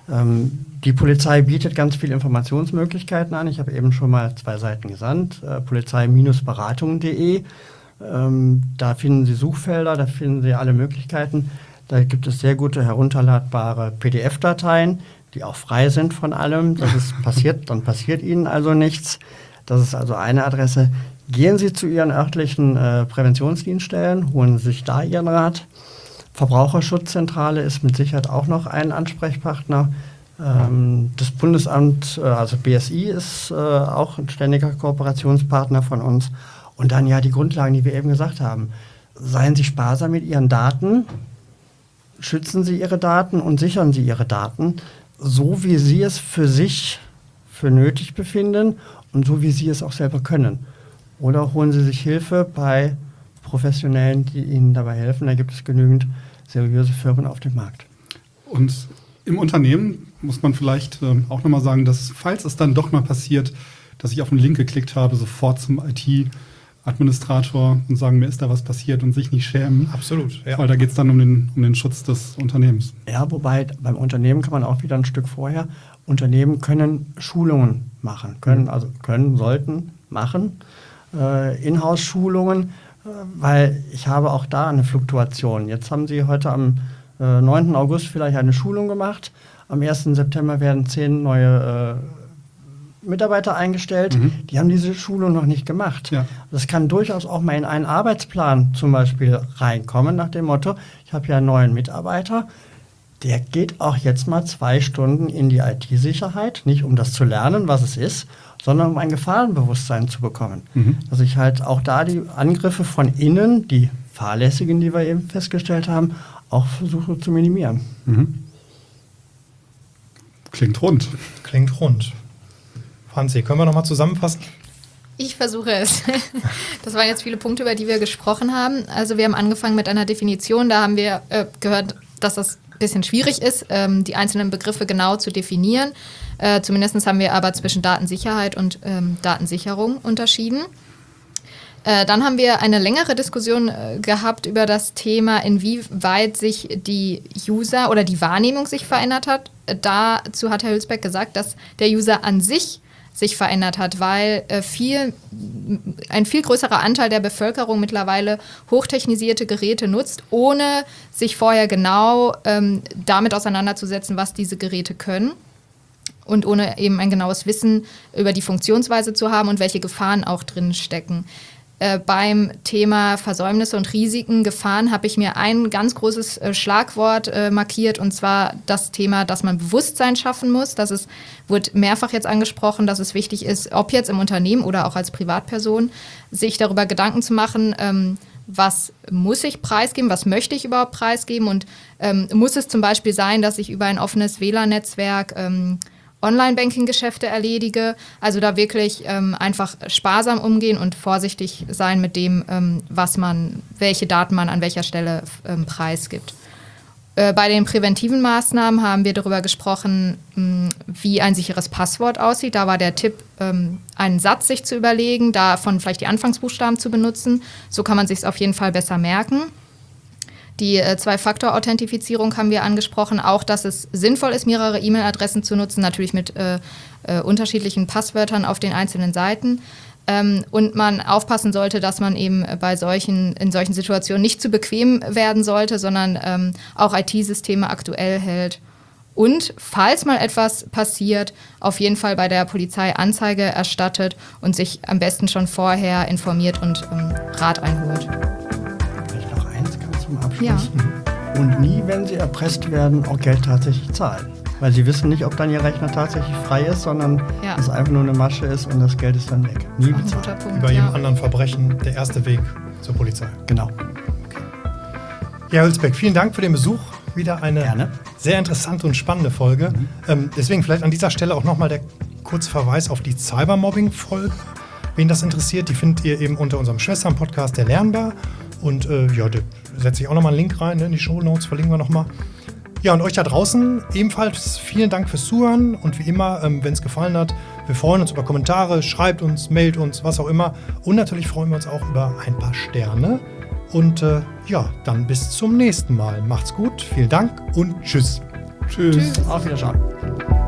Die Polizei bietet ganz viele Informationsmöglichkeiten an. Ich habe eben schon mal 2 Seiten gesandt. polizei-beratung.de. Da finden Sie Suchfelder, da finden Sie alle Möglichkeiten. Da gibt es sehr gute herunterladbare PDF-Dateien, die auch frei sind von allem. Das ist passiert, dann passiert Ihnen also nichts. Das ist also eine Adresse. Gehen Sie zu Ihren örtlichen Präventionsdienststellen, holen Sie sich da Ihren Rat. Verbraucherschutzzentrale ist mit Sicherheit auch noch ein Ansprechpartner. Das Bundesamt, also BSI, ist auch ein ständiger Kooperationspartner von uns. Und dann ja die Grundlagen, die wir eben gesagt haben. Seien Sie sparsam mit Ihren Daten, schützen Sie Ihre Daten und sichern Sie Ihre Daten, so wie Sie es für sich für nötig befinden und so wie Sie es auch selber können. Oder holen Sie sich Hilfe bei Professionellen, die Ihnen dabei helfen. Da gibt es genügend seriöse Firmen auf dem Markt. Und im Unternehmen muss man vielleicht auch nochmal sagen, dass falls es dann doch mal passiert, dass ich auf einen Link geklickt habe, sofort zum IT-Administrator und sagen, mir ist da was passiert und sich nicht schämen. Absolut, ja. Weil da geht es dann um den Schutz des Unternehmens. Ja, wobei beim Unternehmen kann man auch wieder ein Stück vorher. Unternehmen können Schulungen machen, sollten machen, Inhouse-Schulungen, weil ich habe auch da eine Fluktuation. Jetzt haben Sie heute am 9. August vielleicht eine Schulung gemacht. Am 1. September werden 10 neue Mitarbeiter eingestellt. Die haben diese Schulung noch nicht gemacht. Ja. Das kann durchaus auch mal in einen Arbeitsplan zum Beispiel reinkommen, nach dem Motto, ich habe ja einen neuen Mitarbeiter, der geht auch jetzt mal 2 Stunden in die IT-Sicherheit, nicht um das zu lernen, was es ist, sondern um ein Gefahrenbewusstsein zu bekommen. Dass ich halt auch da die Angriffe von innen, die fahrlässigen, die wir eben festgestellt haben, auch versuche zu minimieren. Klingt rund. Klingt rund. Franzi, können wir nochmal zusammenfassen? Ich versuche es. Das waren jetzt viele Punkte, über die wir gesprochen haben. Also wir haben angefangen mit einer Definition. Da haben wir gehört, dass das ein bisschen schwierig ist, die einzelnen Begriffe genau zu definieren. Zumindest haben wir aber zwischen Datensicherheit und Datensicherung unterschieden. Dann haben wir eine längere Diskussion gehabt über das Thema, inwieweit sich die User oder die Wahrnehmung sich verändert hat. Dazu hat Herr Hülsbeck gesagt, dass der User an sich verändert hat, weil ein viel größerer Anteil der Bevölkerung mittlerweile hochtechnisierte Geräte nutzt, ohne sich vorher genau damit auseinanderzusetzen, was diese Geräte können. Und ohne eben ein genaues Wissen über die Funktionsweise zu haben und welche Gefahren auch drin stecken. Beim Thema Versäumnisse und Risiken, Gefahren, habe ich mir ein ganz großes Schlagwort markiert, und zwar das Thema, dass man Bewusstsein schaffen muss. Wird mehrfach jetzt angesprochen, dass es wichtig ist, ob jetzt im Unternehmen oder auch als Privatperson, sich darüber Gedanken zu machen, was muss ich preisgeben, was möchte ich überhaupt preisgeben, und muss es zum Beispiel sein, dass ich über ein offenes WLAN-Netzwerk Online-Banking-Geschäfte erledige. Also da wirklich einfach sparsam umgehen und vorsichtig sein mit dem, welche Daten man an welcher Stelle preisgibt. Bei den präventiven Maßnahmen haben wir darüber gesprochen, wie ein sicheres Passwort aussieht. Da war der Tipp, einen Satz sich zu überlegen, davon vielleicht die Anfangsbuchstaben zu benutzen. So kann man sich es auf jeden Fall besser merken. Die 2-Faktor-Authentifizierung haben wir angesprochen, auch dass es sinnvoll ist, mehrere E-Mail-Adressen zu nutzen, natürlich mit unterschiedlichen Passwörtern auf den einzelnen Seiten. Und man aufpassen sollte, dass man eben in solchen Situationen nicht zu bequem werden sollte, sondern auch IT-Systeme aktuell hält. Und falls mal etwas passiert, auf jeden Fall bei der Polizei Anzeige erstattet und sich am besten schon vorher informiert und Rat einholt. Abschluss. Ja. Und nie, wenn sie erpresst werden, auch Geld tatsächlich zahlen. Weil sie wissen nicht, ob dann ihr Rechner tatsächlich frei ist, sondern es einfach nur eine Masche ist und das Geld ist dann weg. Nie bezahlt. Punkt, bei jedem anderen Verbrechen der erste Weg zur Polizei. Genau. Okay. Ja, Herr Hülsbeck, vielen Dank für den Besuch. Wieder eine sehr interessante und spannende Folge. Deswegen vielleicht an dieser Stelle auch nochmal der kurze Verweis auf die Cybermobbing-Folge. Wen das interessiert, die findet ihr eben unter unserem Schwestern-Podcast, der Lernbar. Und da setze ich auch nochmal einen Link rein in die Shownotes, verlinken wir nochmal. Ja, und euch da draußen ebenfalls vielen Dank fürs Zuhören. Und wie immer, wenn es gefallen hat, wir freuen uns über Kommentare, schreibt uns, mailt uns, was auch immer. Und natürlich freuen wir uns auch über ein paar Sterne. Und dann bis zum nächsten Mal. Macht's gut, vielen Dank und tschüss. Tschüss. Auf Wiedersehen.